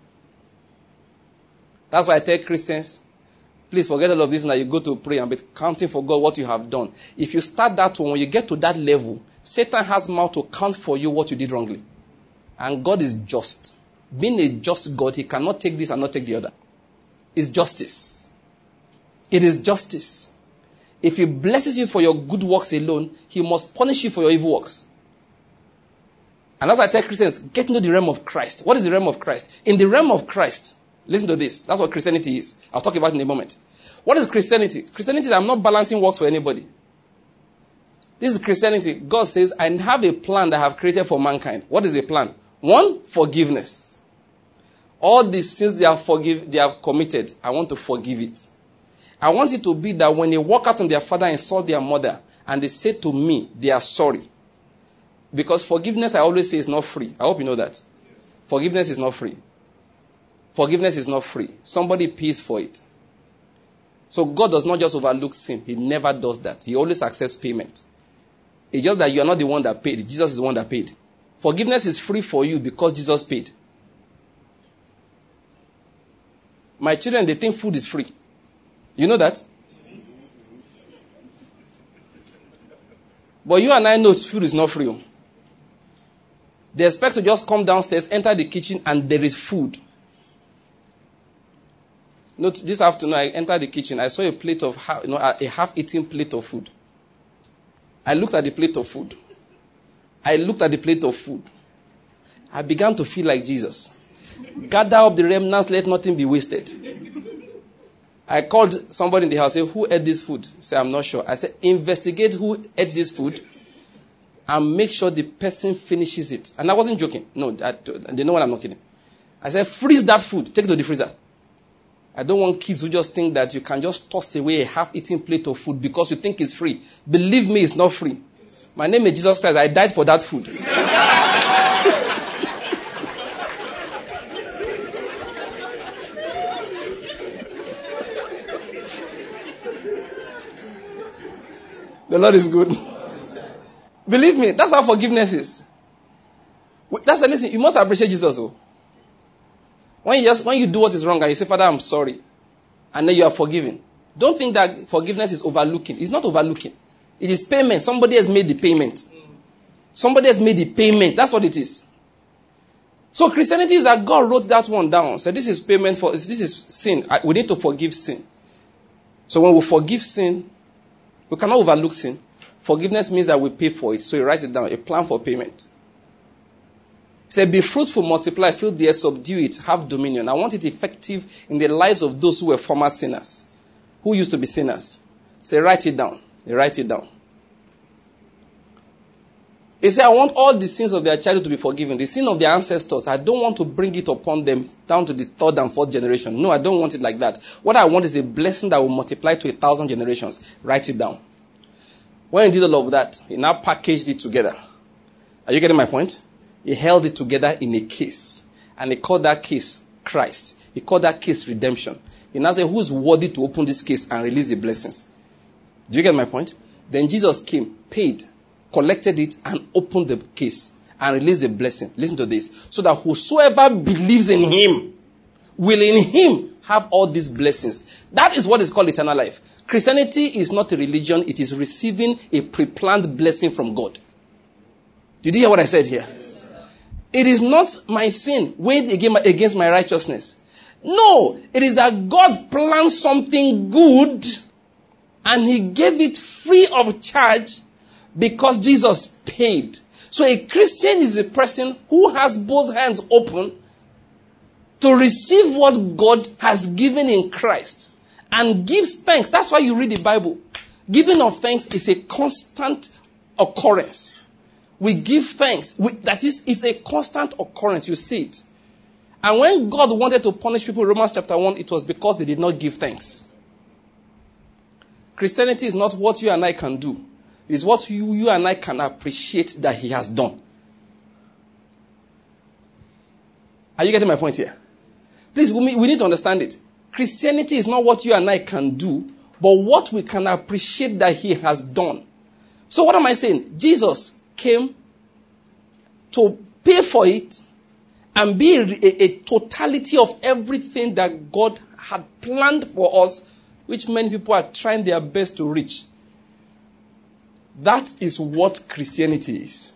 That's why I tell Christians, please forget all of this and you go to pray and be counting for God what you have done. If you start that one, when you get to that level, Satan has mouth to count for you what you did wrongly. And God is just. Being a just God, he cannot take this and not take the other. It's justice. It is justice. If he blesses you for your good works alone, he must punish you for your evil works. And as I tell Christians, get into the realm of Christ. What is the realm of Christ? In the realm of Christ, listen to this. That's what Christianity is. I'll talk about it in a moment. What is Christianity? Christianity is I'm not balancing works for anybody. This is Christianity. God says, I have a plan that I have created for mankind. What is the plan? One, forgiveness. All the sins they have forgive, they have committed, I want to forgive it. I want it to be that when they walk out on their father and saw their mother, and they say to me, they are sorry. Because forgiveness, I always say, is not free. I hope you know that. Forgiveness is not free. Forgiveness is not free. Somebody pays for it. So God does not just overlook sin. He never does that. He always accepts payment. It's just that you are not the one that paid. Jesus is the one that paid. Forgiveness is free for you because Jesus paid. My children, they think food is free. You know that? But you and I know food is not free. They expect to just come downstairs, enter the kitchen, and there is food. Note, this afternoon I entered the kitchen. I saw a plate of, you know, a half-eaten plate of food. I looked at the plate of food. I looked at the plate of food. I began to feel like Jesus. Gather up the remnants, let nothing be wasted. I called somebody in the house, said, who ate this food? Say, I'm not sure. I said, investigate who ate this food and make sure the person finishes it. And I wasn't joking. No, I, they know what I'm not kidding. I said, freeze that food. Take it to the freezer. I don't want kids who just think that you can just toss away a half-eaten plate of food because you think it's free. Believe me, it's not free. My name is Jesus Christ. I died for that food. The Lord is good. Believe me, that's how forgiveness is. That's a listen. You must appreciate Jesus. Oh. When you just when you do what is wrong and you say, Father, I'm sorry, and then you are forgiven. Don't think that forgiveness is overlooking. It's not overlooking. It is payment. Somebody has made the payment. Somebody has made the payment. That's what it is. So Christianity is that God wrote that one down. So this is payment for, this is sin. We need to forgive sin. So when we forgive sin, we cannot overlook sin. Forgiveness means that we pay for it. So he writes it down, a plan for payment. He said, be fruitful, multiply, fill the earth, subdue it, have dominion. I want it effective in the lives of those who were former sinners, who used to be sinners. Say, write it down. They write it down. He said, I want all the sins of their childhood to be forgiven. The sin of their ancestors, I don't want to bring it upon them down to the third and fourth generation. No, I don't want it like that. What I want is a blessing that will multiply to a thousand generations. Write it down. When he did all of that, he now packaged it together. Are you getting my point? He held it together in a case. And he called that case Christ. He called that case redemption. He now said, who's worthy to open this case and release the blessings? Do you get my point? Then Jesus came, paid, collected it, and opened the case and released the blessing. Listen to this. So that whosoever believes in him will in him have all these blessings. That is what is called eternal life. Christianity is not a religion. It is receiving a pre-planned blessing from God. Did you hear what I said here? It is not my sin weighed against my righteousness. No, it is that God planned something good and he gave it free of charge because Jesus paid. So a Christian is a person who has both hands open to receive what God has given in Christ and gives thanks. That's why you read the Bible. Giving of thanks is a constant occurrence. We give thanks. We, that is, it's a constant occurrence. You see it. And when God wanted to punish people in Romans chapter one, it was because they did not give thanks. Christianity is not what you and I can do. It is what you, you and I can appreciate that he has done. Are you getting my point here? Please, we, we need to understand it. Christianity is not what you and I can do, but what we can appreciate that he has done. So what am I saying? Jesus came to pay for it and be a, a totality of everything that God had planned for us, which many people are trying their best to reach. That is what Christianity is.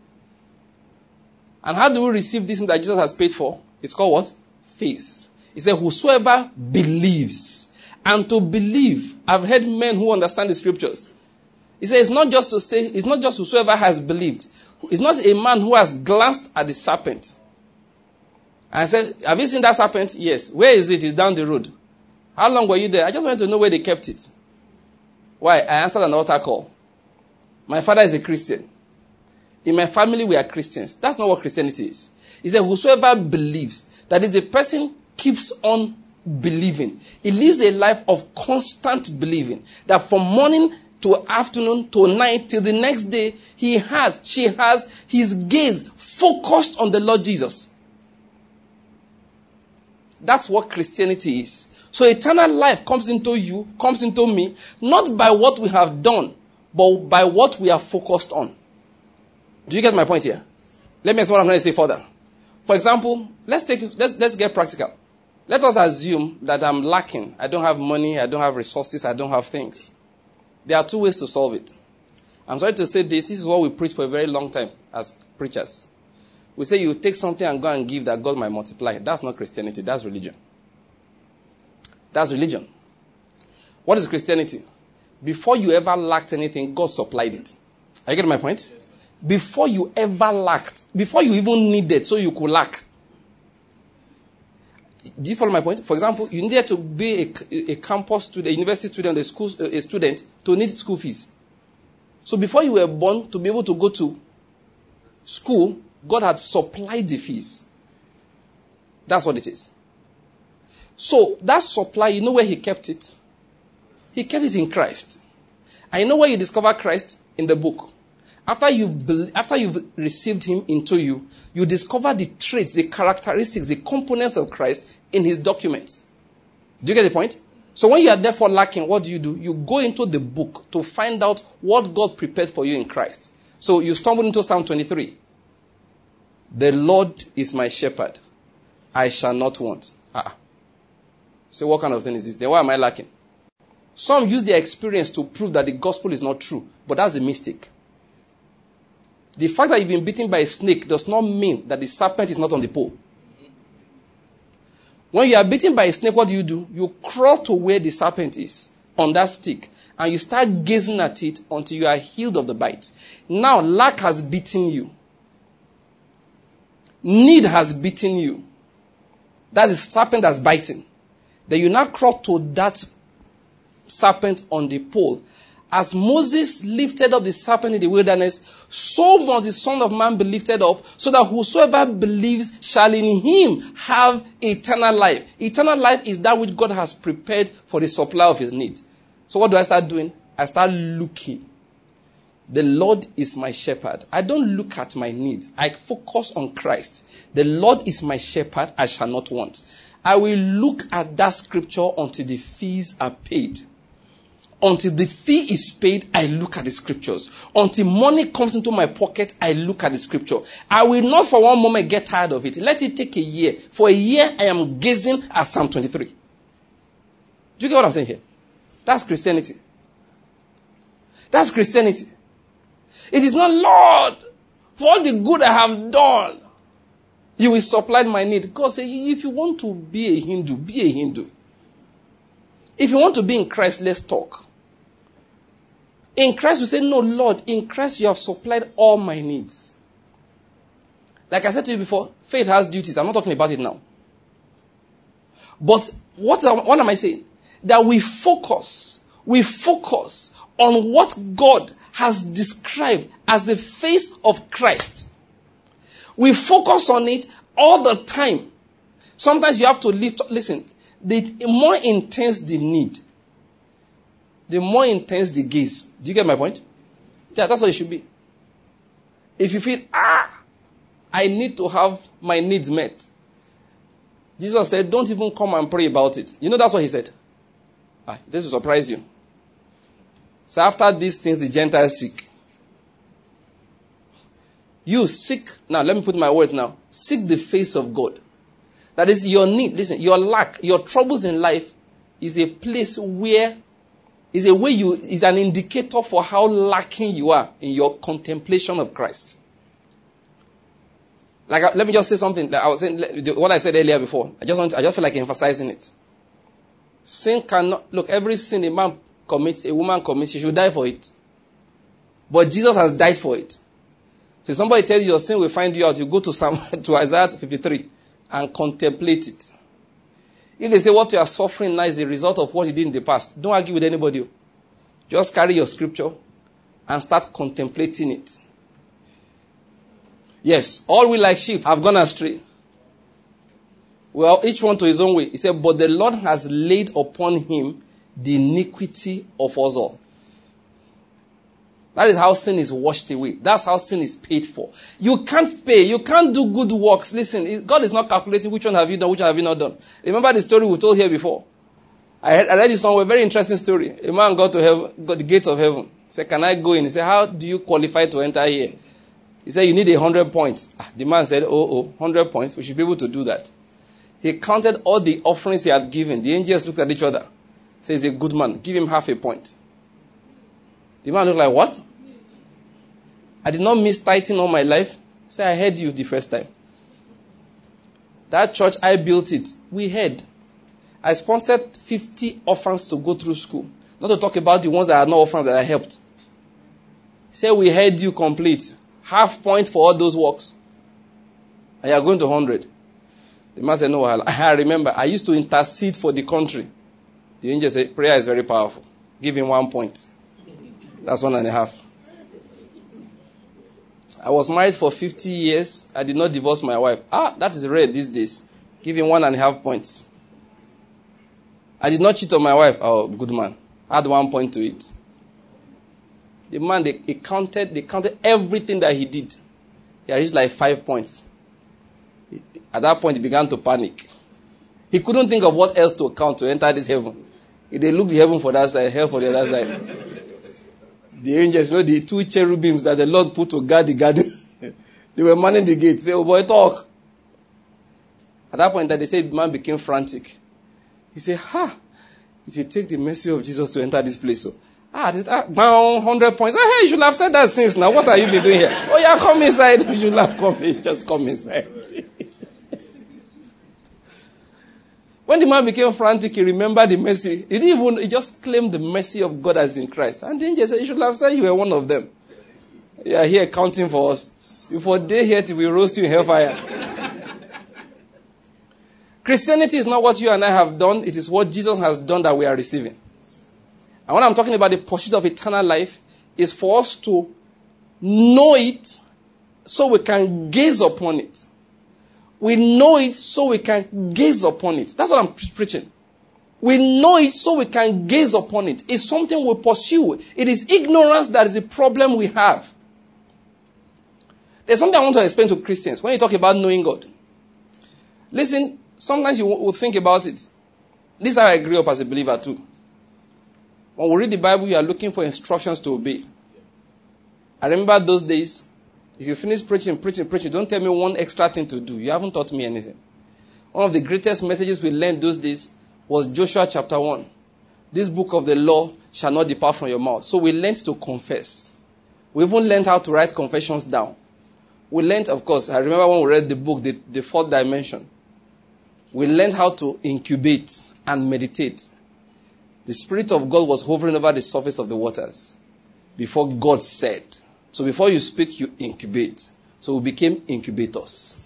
And how do we receive this thing that Jesus has paid for? It's called what? Faith. He said, whosoever believes. And to believe, I've heard men who understand the scriptures. He says, it's not just to say, it's not just whosoever has believed. It's not a man who has glanced at the serpent. And I said, have you seen that serpent? Yes. Where is it? It's down the road. How long were you there? I just wanted to know where they kept it. Why? I answered an altar call. My father is a Christian. In my family, we are Christians. That's not what Christianity is. He said, whosoever believes, that is, a person keeps on believing. He lives a life of constant believing. That from morning to afternoon to night till the next day, he has, she has his gaze focused on the Lord Jesus. That's what Christianity is. So eternal life comes into you, comes into me, not by what we have done, but by what we are focused on. Do you get my point here? Let me explain what I'm going to say further. For example, let's take let's let's get practical. Let us assume that I'm lacking. I don't have money, I don't have resources, I don't have things. There are two ways to solve it. I'm sorry to say this, this is what we preach for a very long time as preachers. We say you take something and go and give that God might multiply. That's not Christianity, that's religion. That's religion. What is Christianity? Before you ever lacked anything, God supplied it. Are you getting my point? Yes. Before you ever lacked, before you even needed, so you could lack. Do you follow my point? For example, you needed to be a, a campus student, a university student, a school a student to need school fees. So before you were born, to be able to go to school, God had supplied the fees. That's what it is. So that supply, you know where he kept it? He kept it in Christ. And you know where you discover Christ? In the book. After you've, be- after you've received him into you, you discover the traits, the characteristics, the components of Christ in his documents. Do you get the point? So when you are therefore lacking, what do you do? You go into the book to find out what God prepared for you in Christ. So you stumble into Psalm twenty-three. The Lord is my shepherd. I shall not want. Ah. So what kind of thing is this? Then why am I lacking? Some use their experience to prove that the gospel is not true. But that's a mistake. The fact that you've been bitten by a snake does not mean that the serpent is not on the pole. When you are bitten by a snake, what do you do? You crawl to where the serpent is, on that stick. And you start gazing at it until you are healed of the bite. Now, lack has beaten you. Need has beaten you. That's the serpent that's biting. Then you now crawl to that serpent on the pole. As Moses lifted up the serpent in the wilderness, so must the Son of Man be lifted up, so that whosoever believes shall in him have eternal life. Eternal life is that which God has prepared for the supply of his need. So what do I start doing? I start looking. The Lord is my shepherd. I don't look at my needs. I focus on Christ. The Lord is my shepherd. I shall not want. I will look at that scripture until the fees are paid. Until the fee is paid, I look at the scriptures. Until money comes into my pocket, I look at the scripture. I will not for one moment get tired of it. Let it take a year. For a year, I am gazing at Psalm twenty-three. Do you get what I'm saying here? That's Christianity. That's Christianity. It is not, Lord, for all the good I have done, you will supply my need. God says, if you want to be a Hindu, be a Hindu. If you want to be in Christ, let's talk. In Christ, we say, no, Lord, in Christ you have supplied all my needs. Like I said to you before, faith has duties. I'm not talking about it now. But what, am, what am I saying? That we focus, we focus on what God has described as the face of Christ. We focus on it all the time. Sometimes you have to lift, listen, the more intense the need, the more intense the gaze. Do you get my point? Yeah, that's what it should be. If you feel, ah, I need to have my needs met. Jesus said, don't even come and pray about it. You know that's what he said. Ah, this will surprise you. So after these things, the Gentiles seek. You seek, now let me put my words now. Seek the face of God. That is your need. Listen, your lack, your troubles in life is a place where, is a way you, is an indicator for how lacking you are in your contemplation of Christ. Like, let me just say something. Like I was saying, what I said earlier before. I just want, I just feel like emphasizing it. Sin cannot, look, every sin a man commits, a woman commits, she should die for it. But Jesus has died for it. So if somebody tells you your sin will find you out, you go to Psalm, to Isaiah fifty-three and contemplate it. If they say what you are suffering now is a result of what you did in the past, don't argue with anybody. Just carry your scripture and start contemplating it. Yes, all we like sheep have gone astray. Well, each one to his own way. He said, but the Lord has laid upon him the iniquity of us all. That is how sin is washed away. That's how sin is paid for. You can't pay. You can't do good works. Listen, God is not calculating which one have you done, which one have you not done. Remember the story we told here before? I, had, I read it somewhere, very interesting story. A man got to heaven, got the gates of heaven. He said, can I go in? He said, how do you qualify to enter here? He said, you need a hundred points. Ah, the man said, oh, oh, hundred points. We should be able to do that. He counted all the offerings he had given. The angels looked at each other. He said, he's a good man. Give him half a point. The man looked like, what? I did not miss tithing all my life. Say, I heard you the first time. That church, I built it. We heard. I sponsored fifty orphans to go through school. Not to talk about the ones that are not orphans that I helped. Say, we heard you complete. Half point for all those works. And you are going to one hundred. The man said, no, I remember. I used to intercede for the country. The angel said, prayer is very powerful. Give him one point. That's one and a half. I was married for fifty years. I did not divorce my wife. Ah, that is rare these days. Give him one and a half points. I did not cheat on my wife. Oh, good man. Add one point to it. The man, they, they counted, they counted everything that he did. He had reached like five points. At that point, he began to panic. He couldn't think of what else to count to enter this heaven. They looked the heaven for that side, hell for the other side. The angels, you know, the two cherubims that the Lord put to guard the garden. They were manning the gate. Say, oh boy, talk. At that point, they said the man became frantic. He said, ha, it will take the mercy of Jesus to enter this place. So, ah, this, ah, one hundred points. Ah, hey, you should have said that since now. What are you been doing here? Oh, yeah, come inside. You should have come in. Just come inside. When the man became frantic, he remembered the mercy. He didn't even, he just claimed the mercy of God as in Christ. And the angel said, you should have said you were one of them. You are here counting for us. Before day here till we roast you in hellfire. Christianity is not what you and I have done. It is what Jesus has done that we are receiving. And when I'm talking about the pursuit of eternal life, is for us to know it so we can gaze upon it. We know it so we can gaze upon it. That's what I'm preaching. We know it so we can gaze upon it. It's something we pursue. It is ignorance that is the problem we have. There's something I want to explain to Christians when you talk about knowing God. Listen, sometimes you will think about it. This is how I grew up as a believer too. When we read the Bible, you are looking for instructions to obey. I remember those days, if you finish preaching, preaching, preaching, don't tell me one extra thing to do. You haven't taught me anything. One of the greatest messages we learned those days was Joshua chapter one. This book of the law shall not depart from your mouth. So we learned to confess. We even learned how to write confessions down. We learned, of course, I remember when we read the book, the, the fourth dimension. We learned how to incubate and meditate. The Spirit of God was hovering over the surface of the waters before God said. So before you speak, you incubate. So we became incubators.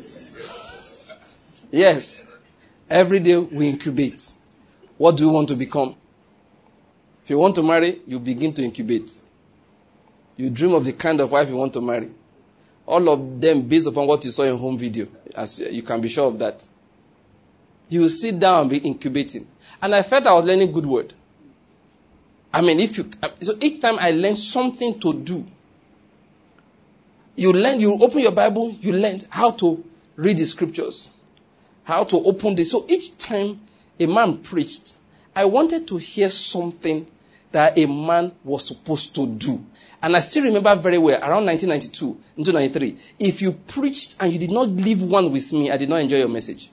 Yes. Every day we incubate. What do you want to become? If you want to marry, you begin to incubate. You dream of the kind of wife you want to marry. All of them based upon what you saw in home video. As you can be sure of that. You will sit down and be incubating. And I felt I was learning good word. I mean, if you, so each time I learned something to do, you learn, you open your Bible, you learned how to read the scriptures, how to open this. So each time a man preached, I wanted to hear something that a man was supposed to do. And I still remember very well, around nineteen ninety-two, nineteen ninety-three, if you preached and you did not leave one with me, I did not enjoy your message.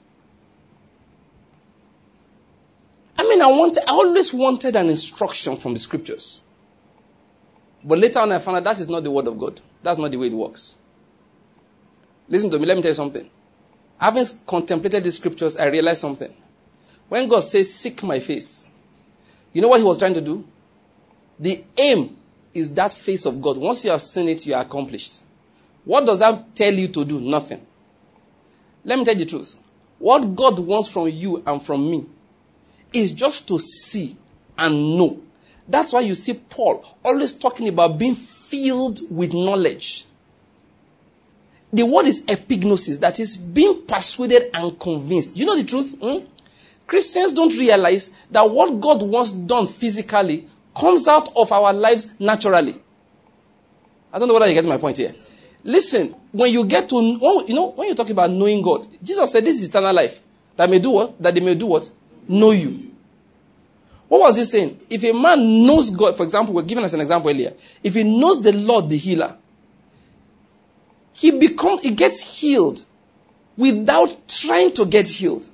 I mean, I wanted, I always wanted an instruction from the scriptures. But later on I found out that is not the word of God. That's not the way it works. Listen to me, let me tell you something. Having contemplated the scriptures, I realized something. When God says, seek my face, you know what he was trying to do? The aim is that face of God. Once you have seen it, you are accomplished. What does that tell you to do? Nothing. Let me tell you the truth. What God wants from you and from me is just to see and know. That's why you see Paul always talking about being filled with knowledge. The word is epignosis, that is being persuaded and convinced. You know the truth? Hmm? Christians don't realize that what God wants done physically comes out of our lives naturally. I don't know whether you get my point here. Listen, when you get to, you know, when you talk about knowing God, Jesus said this is eternal life. That may do what? That they may do what? Know you. What was he saying? If a man knows God, for example, we're giving us an example earlier. If he knows the Lord, the healer, he becomes, he gets healed without trying to get healed.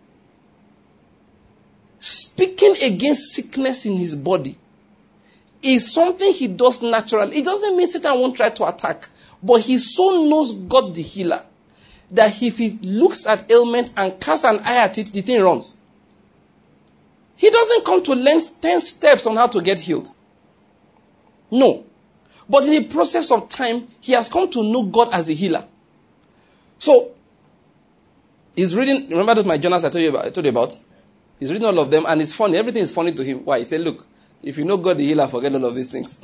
Speaking against sickness in his body is something he does naturally. It doesn't mean Satan won't try to attack, but he so knows God the healer that if he looks at ailment and casts an eye at it, the thing runs. He doesn't come to learn ten steps on how to get healed. No. But in the process of time, he has come to know God as a healer. So, he's reading, remember those my journals I told you about? I told you about? He's reading all of them and it's funny. Everything is funny to him. Why? He said, look, if you know God the healer, forget all of these things.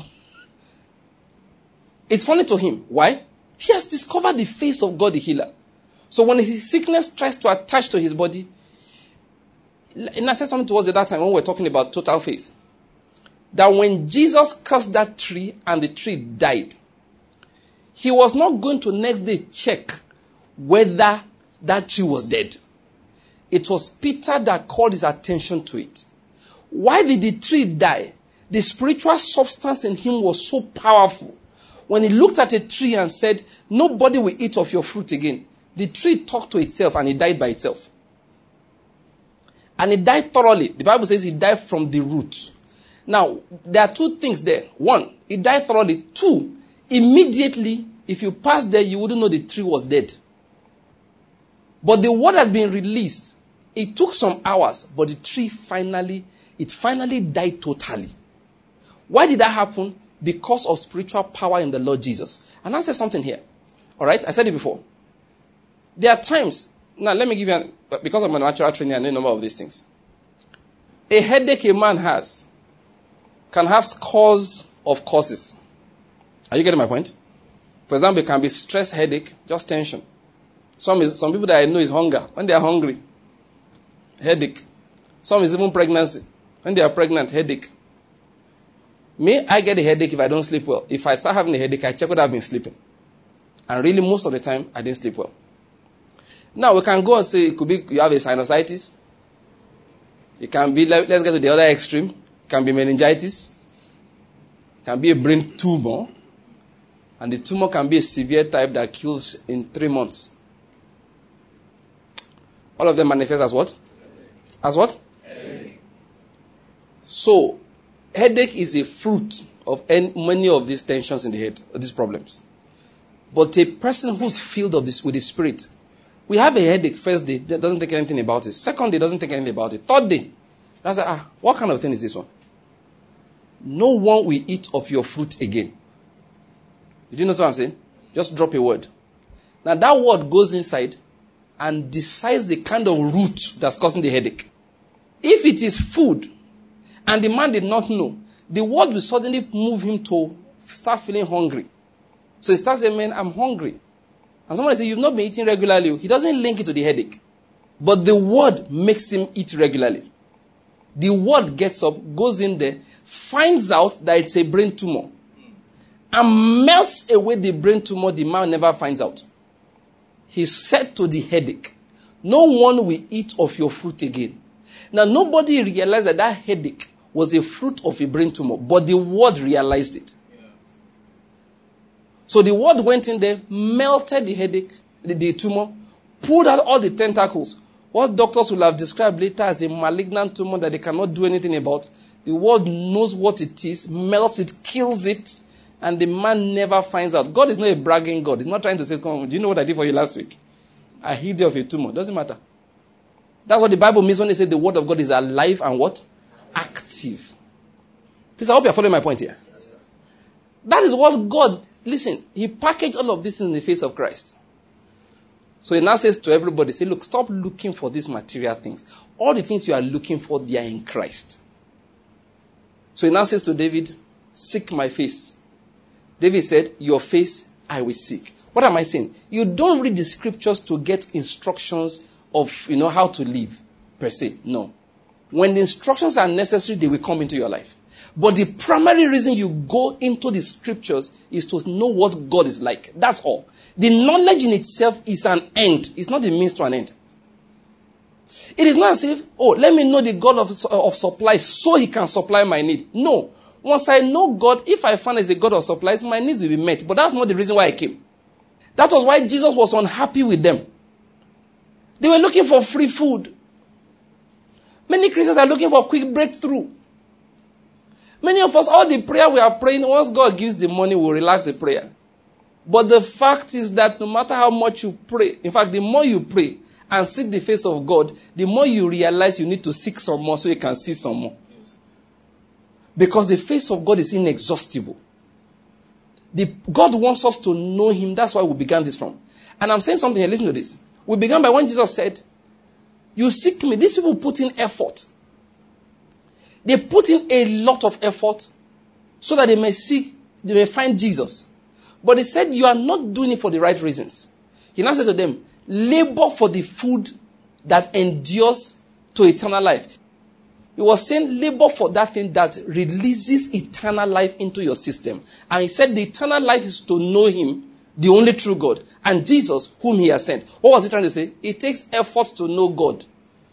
It's funny to him. Why? He has discovered the face of God the healer. So when his sickness tries to attach to his body, and I said something towards that time when we were talking about total faith. That when Jesus cursed that tree and the tree died, he was not going to next day check whether that tree was dead. It was Peter that called his attention to it. Why did the tree die? The spiritual substance in him was so powerful. When he looked at a tree and said, nobody will eat of your fruit again, the tree talked to itself and it died by itself. And it died thoroughly. The Bible says it died from the root. Now, there are two things there. One, it died thoroughly. Two, immediately, if you passed there, you wouldn't know the tree was dead. But the word had been released. It took some hours, but the tree finally, it finally died totally. Why did that happen? Because of spiritual power in the Lord Jesus. And I said something here. All right? I said it before. There are times, now let me give you, an, because of my natural training, I know a number of these things. A headache a man has can have scores of causes. Are you getting my point? For example, it can be stress headache, just tension. Some is, some people that I know is hunger. When they are hungry, headache. Some is even pregnancy. When they are pregnant, headache. Me, I get a headache if I don't sleep well. If I start having a headache, I check whether I've been sleeping. And really, most of the time, I didn't sleep well. Now, we can go and say it could be you have a sinusitis. It can be, let's get to the other extreme. It can be meningitis. It can be a brain tumor. And the tumor can be a severe type that kills in three months. All of them manifest as what? As what? Headache. So, headache is a fruit of any, many of these tensions in the head, these problems. But a person who's filled of this with the Spirit, we have a headache first day, doesn't think anything about it. Second day, doesn't think anything about it. Third day, that's like, ah, what kind of thing is this one? No one will eat of your fruit again. Did you know what I'm saying? Just drop a word. Now that word goes inside and decides the kind of root that's causing the headache. If it is food, and the man did not know, the word will suddenly move him to start feeling hungry. So he starts saying, man, I'm hungry. And somebody says, you've not been eating regularly. He doesn't link it to the headache. But the word makes him eat regularly. The word gets up, goes in there, finds out that it's a brain tumor, and melts away the brain tumor. The man never finds out. He said to the headache, no one will eat of your fruit again. Now, nobody realized that that headache was a fruit of a brain tumor, but the word realized it. Yeah. So the word went in there, melted the headache, the, the tumor, pulled out all the tentacles. What doctors will have described later as a malignant tumor that they cannot do anything about. The word knows what it is, melts it, kills it, and the man never finds out. God is not a bragging God. He's not trying to say, come on, do you know what I did for you last week? I healed you of a tumor. Doesn't matter. That's what the Bible means when they say the word of God is alive and what? Active. Please, I hope you're following my point here. That is what God, listen, he packaged all of this in the face of Christ. So he now says to everybody, say, look, stop looking for these material things. All the things you are looking for, they are in Christ. So he now says to David, seek my face. David said, your face I will seek. What am I saying? You don't read the scriptures to get instructions of, you know, how to live, per se. No. When the instructions are necessary, they will come into your life. But the primary reason you go into the scriptures is to know what God is like. That's all. The knowledge in itself is an end. It's not the means to an end. It is not as if, oh, let me know the God of, of supply so he can supply my need. No. Once I know God, if I find as a God of supplies, my needs will be met. But that's not the reason why I came. That was why Jesus was unhappy with them. They were looking for free food. Many Christians are looking for quick breakthrough. Many of us, all the prayer we are praying, once God gives the money, we'll relax the prayer. But the fact is that no matter how much you pray, in fact, the more you pray and seek the face of God, the more you realize you need to seek some more so you can see some more. Because the face of God is inexhaustible. The, God wants us to know him. That's why we began this from. And I'm saying something here. Listen to this. We began by when Jesus said, you seek me. These people put in effort. They put in a lot of effort so that they may seek, they may find Jesus. But he said, you are not doing it for the right reasons. He now said to them, labor for the food that endures to eternal life. He was saying, labor for that thing that releases eternal life into your system. And he said the eternal life is to know him, the only true God, and Jesus, whom he has sent. What was he trying to say? It takes effort to know God.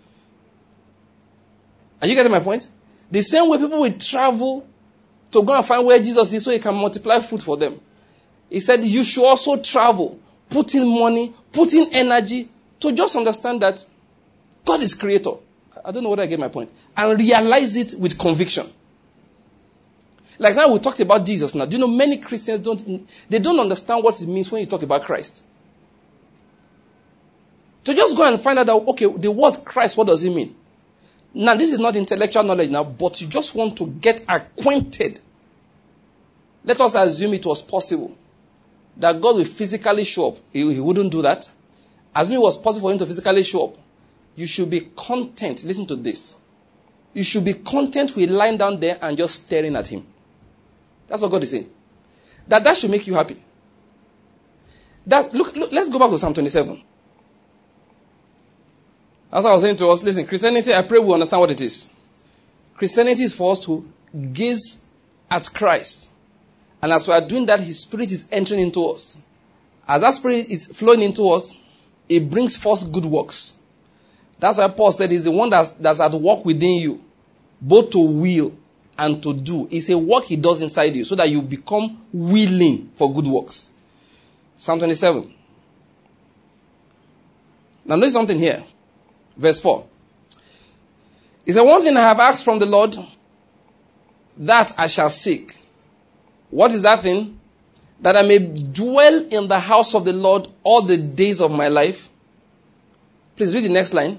Are you getting my point? The same way people will travel to go and find where Jesus is so he can multiply food for them. He said you should also travel, put in money, put in energy to just understand that God is creator. I don't know whether I get my point. And realize it with conviction. Like now we talked about Jesus now. Do you know many Christians don't, they don't understand what it means when you talk about Christ. To just go and find out that, okay, the word Christ, what does it mean? Now this is not intellectual knowledge now, but you just want to get acquainted. Let us assume it was possible that God will physically show up. He, he wouldn't do that. Assume it was possible for him to physically show up. You should be content. Listen to this. You should be content with lying down there and just staring at him. That's what God is saying. That that should make you happy. That look, look, let's go back to Psalm twenty-seven. As I was saying to us, listen, Christianity, I pray we understand what it is. Christianity is for us to gaze at Christ. And as we are doing that, his spirit is entering into us. As that spirit is flowing into us, it brings forth good works. That's why Paul said he's the one that's, that's at work within you, both to will and to do. It's a work he does inside you so that you become willing for good works. Psalm twenty-seven. Now notice something here. Verse four. He said, one thing I have asked from the Lord, that I shall seek. What is that thing? That I may dwell in the house of the Lord all the days of my life. Please read the next line.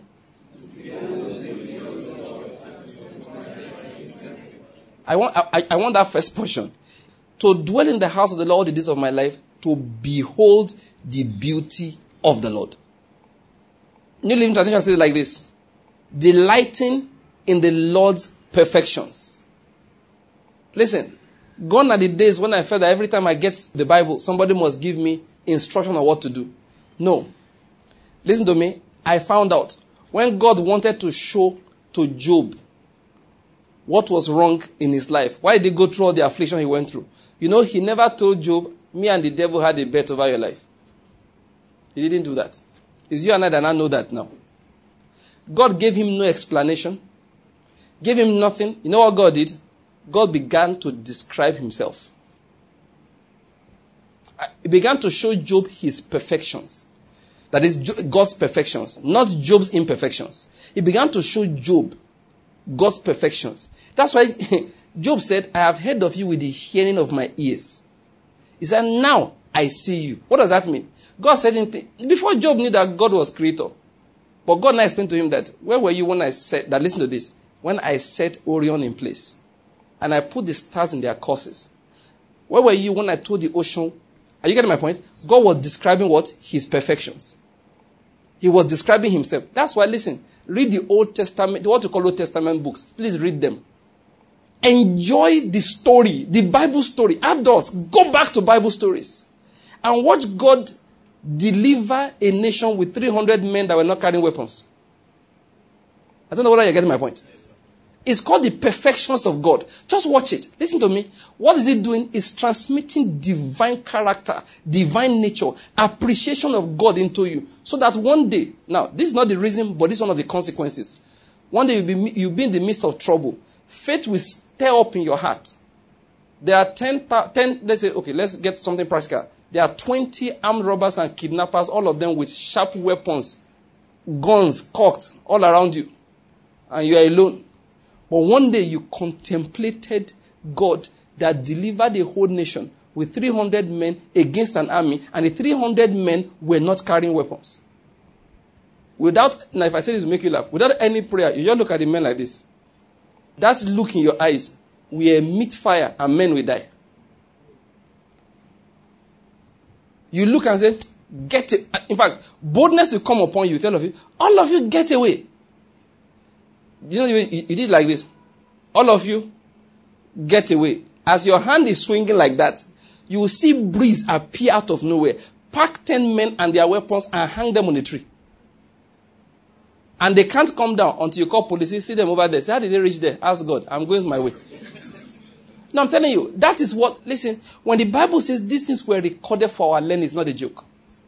I want, I, I want that first portion. To dwell in the house of the Lord all the days of my life, to behold the beauty of the Lord. New Living Translation says it like this. Delighting in the Lord's perfections. Listen, gone are the days when I felt that every time I get the Bible, somebody must give me instruction on what to do. No. Listen to me. I found out when God wanted to show to Job what was wrong in his life. Why did he go through all the affliction he went through? You know, he never told Job, me and the devil had a bet over your life. He didn't do that. It's you and I that now know that now. God gave him no explanation. Gave him nothing. You know what God did? God began to describe himself. He began to show Job his perfections. That is God's perfections, not Job's imperfections. He began to show Job God's perfections. That's why Job said, I have heard of you with the hearing of my ears. He said, now I see you. What does that mean? God said, in, before Job knew that God was creator, but God now explained to him that, where were you when I said, that listen to this, when I set Orion in place, and I put the stars in their courses? Where were you when I told the ocean? Are you getting my point? God was describing what? His perfections. He was describing himself. That's why, listen, read the Old Testament, what you call Old Testament books. Please read them. Enjoy the story, the Bible story. Adults, go back to Bible stories. And watch God deliver a nation with three hundred men that were not carrying weapons. I don't know whether you're getting my point. It's called the perfections of God. Just watch it. Listen to me. What is it doing? It's transmitting divine character, divine nature, appreciation of God into you. So that one day, now, this is not the reason, but this is one of the consequences. One day you'll be, you'll be in the midst of trouble. Faith will stir up in your heart. There are ten, ten, let's say, okay, let's get something practical. There are twenty armed robbers and kidnappers, all of them with sharp weapons, guns cocked all around you. And you are alone. But one day you contemplated God that delivered a whole nation with three hundred men against an army, and the three hundred men were not carrying weapons. Without, now if I say this will make you laugh, without any prayer, you just look at the men like this. That look in your eyes will meet fire and men will die. You look and say, get it. In fact, boldness will come upon you. Tell of you, all of you get away. You know, you, you did like this. All of you, get away. As your hand is swinging like that, you will see breeze appear out of nowhere. Pack ten men and their weapons and hang them on a tree. And they can't come down until you call police. You see them over there. Say, how did they reach there? Ask God. I'm going my way. No, I'm telling you, that is what, listen, when the Bible says these things were recorded for our learning, it's not a joke.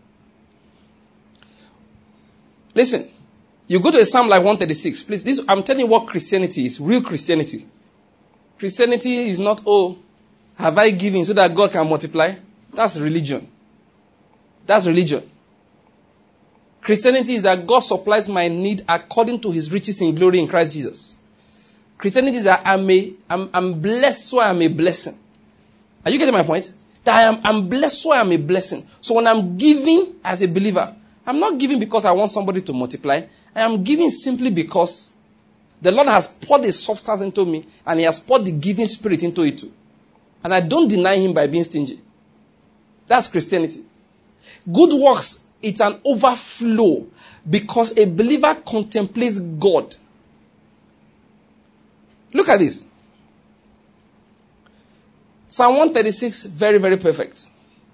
Listen. You go to a Psalm like one thirty-six. Please, this, I'm telling you what Christianity is. Real Christianity. Christianity is not, oh, have I given so that God can multiply? That's religion. That's religion. Christianity is that God supplies my need according to his riches in glory in Christ Jesus. Christianity is that I'm, a, I'm, I'm blessed, so I'm a blessing. Are you getting my point? That I am I'm blessed, so I'm a blessing. So when I'm giving as a believer, I'm not giving because I want somebody to multiply. I am giving simply because the Lord has poured a substance into me and he has poured the giving spirit into it too. And I don't deny him by being stingy. That's Christianity. Good works, it's an overflow because a believer contemplates God. Look at this. Psalm one thirty-six, very, very perfect.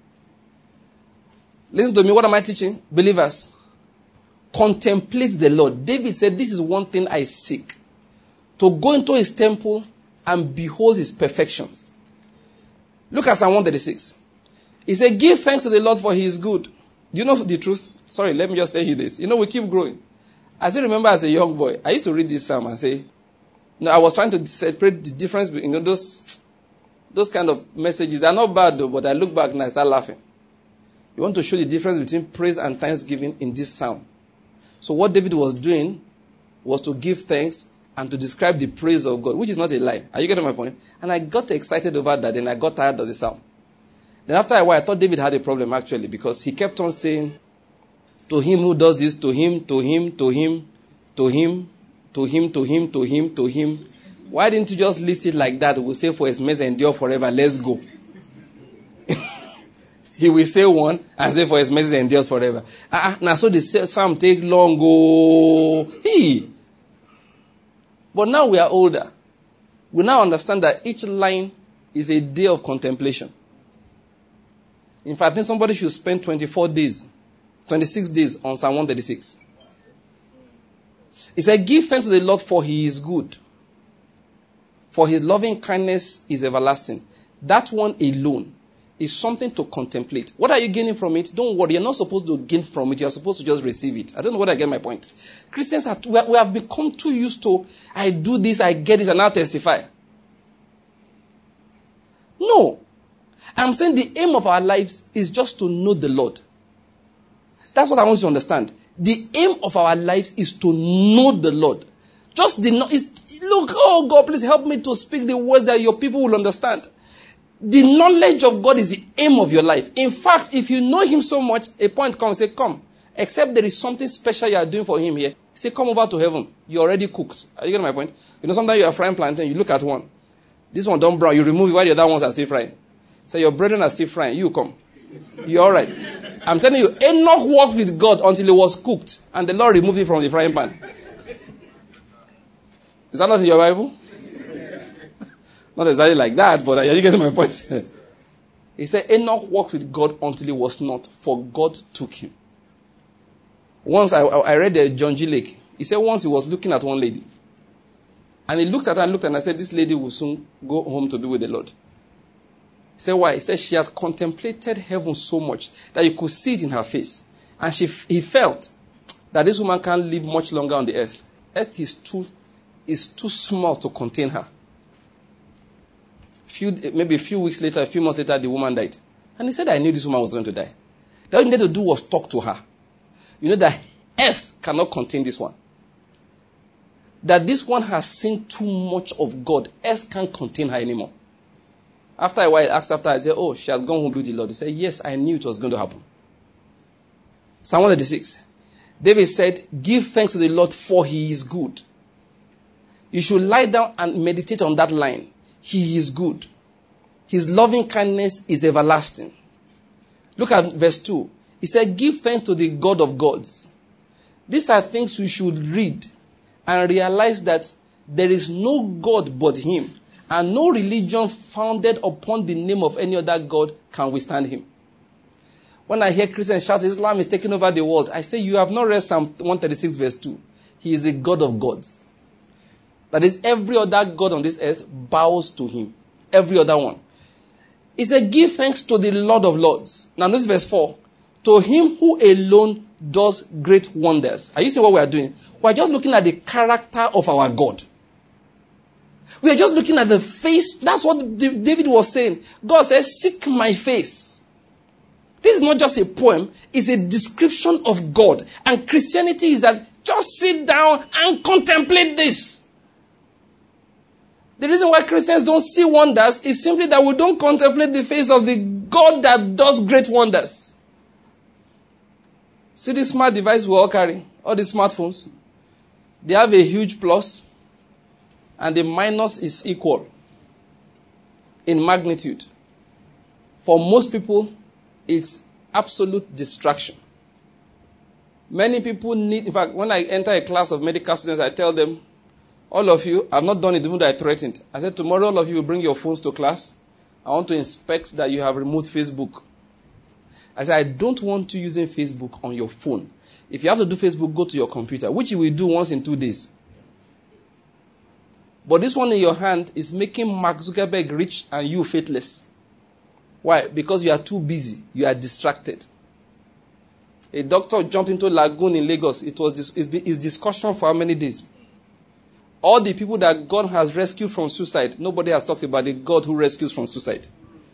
Listen to me, what am I teaching? Believers, contemplate the Lord. David said, this is one thing I seek. To go into his temple and behold his perfections. Look at Psalm one thirty-six. He said, give thanks to the Lord for he is good. Do you know the truth? Sorry, let me just tell you this. You know, we keep growing. I still remember as a young boy, I used to read this psalm and say, no, I was trying to separate the difference between, you know, those, those kind of messages. They're not bad though, but I look back and I start laughing. You want to show the difference between praise and thanksgiving in this psalm. So what David was doing was to give thanks and to describe the praise of God, which is not a lie. Are you getting my point? And I got excited over that, and I got tired of the psalm. Then after a while, I thought David had a problem actually, because he kept on saying, to him who does this, to him, to him, to him, to him, to him, to him, to him, to him. Why didn't you just list it like that? We'll say for his mercy endure forever. Let's go. He will say one and say for his mercy endures forever. Ah, uh, now so the psalm take long. Go. He. But now we are older. We now understand that each line is a day of contemplation. In fact, I think somebody should spend twenty-four days, twenty-six days on Psalm one thirty-six. He said, give thanks to the Lord for he is good. For his loving kindness is everlasting. That one alone is something to contemplate. What are you gaining from it? Don't worry. You're not supposed to gain from it. You're supposed to just receive it. I don't know whether I get my point. Christians, are, we have become too used to, I do this, I get this, and I'll testify. No. I'm saying the aim of our lives is just to know the Lord. That's what I want you to understand. The aim of our lives is to know the Lord. Just the is look, oh God, please help me to speak the words that your people will understand. The knowledge of God is the aim of your life. In fact, if you know him so much, a point comes, say, come. Except there is something special you are doing for him here. Say, come over to heaven. You're already cooked. Are you getting my point? You know, sometimes you are frying plantain, you look at one. This one don't brown. You remove it while the other ones are still frying. Say, your brethren are still frying. You come. You're all right. I'm telling you, Enoch walked with God until it was cooked. And the Lord removed it from the frying pan. Is that not in your Bible? Not exactly like that, but are you getting my point? He said, Enoch walked with God until he was not, for God took him. Once I, I read uh, John G. Lake. He said once he was looking at one lady. And he looked at her and looked and I said, this lady will soon go home to be with the Lord. He said, why? He said she had contemplated heaven so much that you could see it in her face. And she, he felt that this woman can't live much longer on the earth. Earth is too, is too small to contain her. Few, maybe a few weeks later, a few months later, the woman died. And he said, I knew this woman was going to die. The only thing he needed to do was talk to her. You know that earth cannot contain this one. That this one has seen too much of God. Earth can't contain her anymore. After a while, I asked after, I said, oh, she has gone home with the Lord. He said, yes, I knew it was going to happen. Psalm one thirty-six. David said, give thanks to the Lord for he is good. You should lie down and meditate on that line. He is good. His loving kindness is everlasting. Look at verse two. He said, give thanks to the God of gods. These are things we should read and realize that there is no God but him. And no religion founded upon the name of any other God can withstand him. When I hear Christians shout, Islam is taking over the world, I say, you have not read Psalm one thirty-six verse two. He is a God of gods. That is, every other God on this earth bows to him. Every other one. He said, give thanks to the Lord of Lords. Now this is verse four. To him who alone does great wonders. Are you seeing what we are doing? We are just looking at the character of our God. We are just looking at the face. That's what David was saying. God says, seek my face. This is not just a poem, it's a description of God. And Christianity is that just sit down and contemplate this. The reason why Christians don't see wonders is simply that we don't contemplate the face of the God that does great wonders. See this smart device we all carry, all the smartphones. They have a huge plus, and the minus is equal in magnitude. For most people, it's absolute distraction. Many people need, in fact, when I enter a class of medical students, I tell them, all of you, I've not done it even though I threatened. I said, tomorrow all of you will bring your phones to class. I want to inspect that you have removed Facebook. I said, I don't want you using Facebook on your phone. If you have to do Facebook, go to your computer, which you will do once in two days. But this one in your hand is making Mark Zuckerberg rich and you faithless. Why? Because you are too busy. You are distracted. A doctor jumped into a lagoon in Lagos. It was this, it's discussion for how many days? All the people that God has rescued from suicide, nobody has talked about the God who rescues from suicide.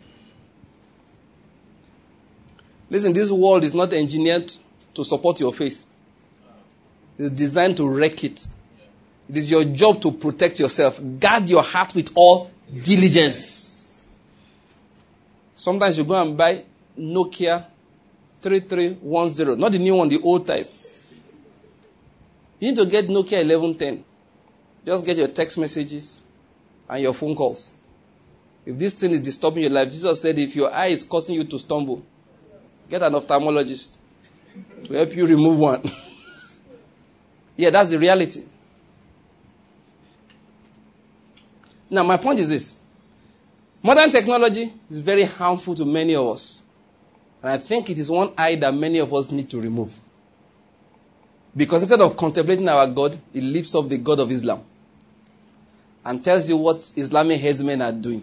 Listen, this world is not engineered to support your faith. It's designed to wreck it. It is your job to protect yourself. Guard your heart with all diligence. Sometimes you go and buy Nokia thirty-three ten, not the new one, the old type. You need to get Nokia eleven ten. Just get your text messages and your phone calls. If this thing is disturbing your life, Jesus said if your eye is causing you to stumble, get an ophthalmologist to help you remove one. Yeah, that's the reality. Now, my point is this. Modern technology is very harmful to many of us. And I think it is one eye that many of us need to remove. Because instead of contemplating our God, it lifts up the God of Islam and tells you what Islamic headsmen are doing.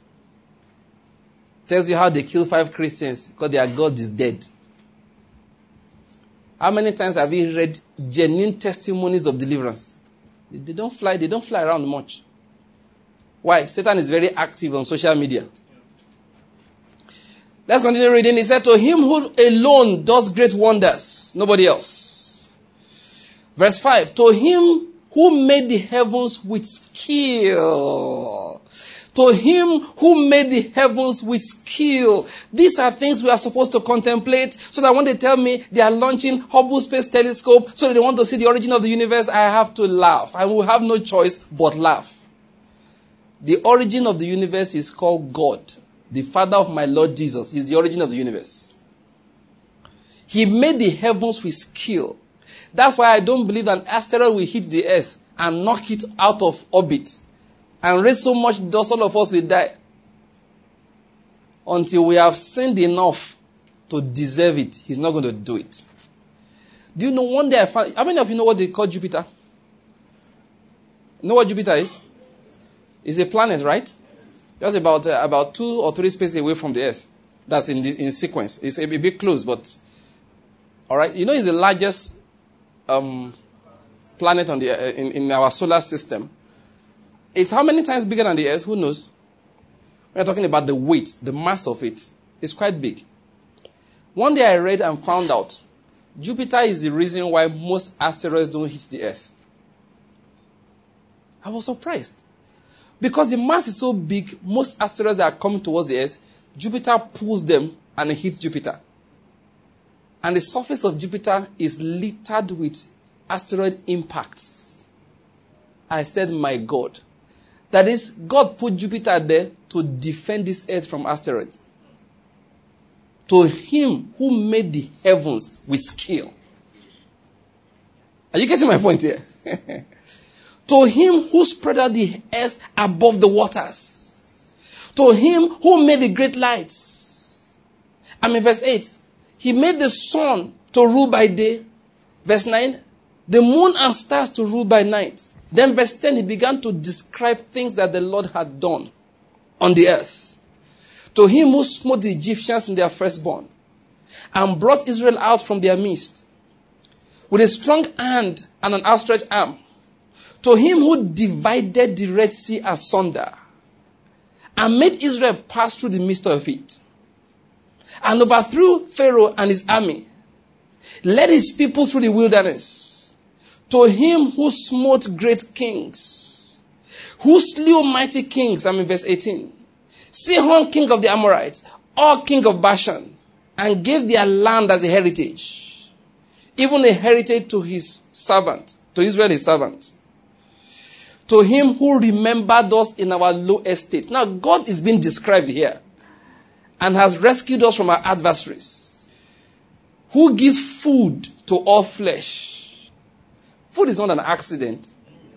Tells you how they kill five Christians because their God is dead. How many times have you read genuine testimonies of deliverance? They don't fly, they don't fly around much. Why? Satan is very active on social media. Let's continue reading. He said, to him who alone does great wonders, nobody else. Verse five, to him who made the heavens with skill. To him who made the heavens with skill. These are things we are supposed to contemplate so that when they tell me they are launching Hubble Space Telescope so that they want to see the origin of the universe, I have to laugh. I will have no choice but laugh. The origin of the universe is called God. The Father of my Lord Jesus is the origin of the universe. He made the heavens with skill. That's why I don't believe an asteroid will hit the earth and knock it out of orbit and raise so much dust all of us will die until we have sinned enough to deserve it. He's not going to do it. Do you know one day I found, how many of you know what they call Jupiter? You know what Jupiter is? It's a planet, right? Just about uh, about two or three spaces away from the Earth. That's in the, in sequence. It's a, a bit close, but all right. You know, it's the largest um, planet on the uh, in, in our solar system. It's how many times bigger than the Earth? Who knows? We're talking about the weight, the mass of it. It's quite big. One day I read and found out Jupiter is the reason why most asteroids don't hit the Earth. I was surprised. Because the mass is so big, most asteroids that are coming towards the Earth, Jupiter pulls them and it hits Jupiter. And the surface of Jupiter is littered with asteroid impacts. I said, my God. That is, God put Jupiter there to defend this Earth from asteroids. To him who made the heavens with skill. Are you getting my point here? To him who spread out the earth above the waters. To him who made the great lights. I mean, verse eight. He made the sun to rule by day. Verse nine. The moon and stars to rule by night. Then verse ten, he began to describe things that the Lord had done on the earth. To him who smote the Egyptians in their firstborn and brought Israel out from their midst with a strong hand and an outstretched arm. To him who divided the Red Sea asunder and made Israel pass through the midst of it and overthrew Pharaoh and his army, led his people through the wilderness. To him who smote great kings, who slew mighty kings, I'm in verse eighteen. Sihon, king of the Amorites, Og, king of Bashan, and gave their land as a heritage, even a heritage to his servant, to Israel his servant. To him who remembered us in our low estate. Now, God is being described here and has rescued us from our adversaries. Who gives food to all flesh. Food is not an accident.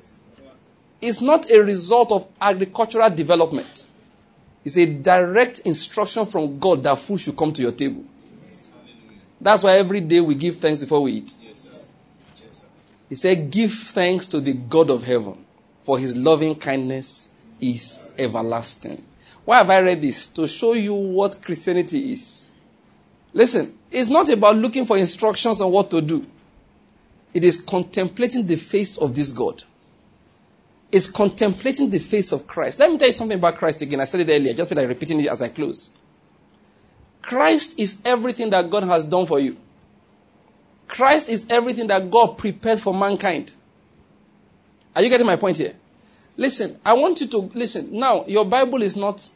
It's not a result of agricultural development. It's a direct instruction from God that food should come to your table. That's why every day we give thanks before we eat. He said, give thanks to the God of heaven, for his loving kindness is everlasting. Why have I read this? To show you what Christianity is. Listen, it's not about looking for instructions on what to do. It is contemplating the face of this God. It's contemplating the face of Christ. Let me tell you something about Christ again. I said it earlier. Just feel like repeating it as I close. Christ is everything that God has done for you. Christ is everything that God prepared for mankind. Are you getting my point here? Listen, I want you to listen. Now, your Bible is not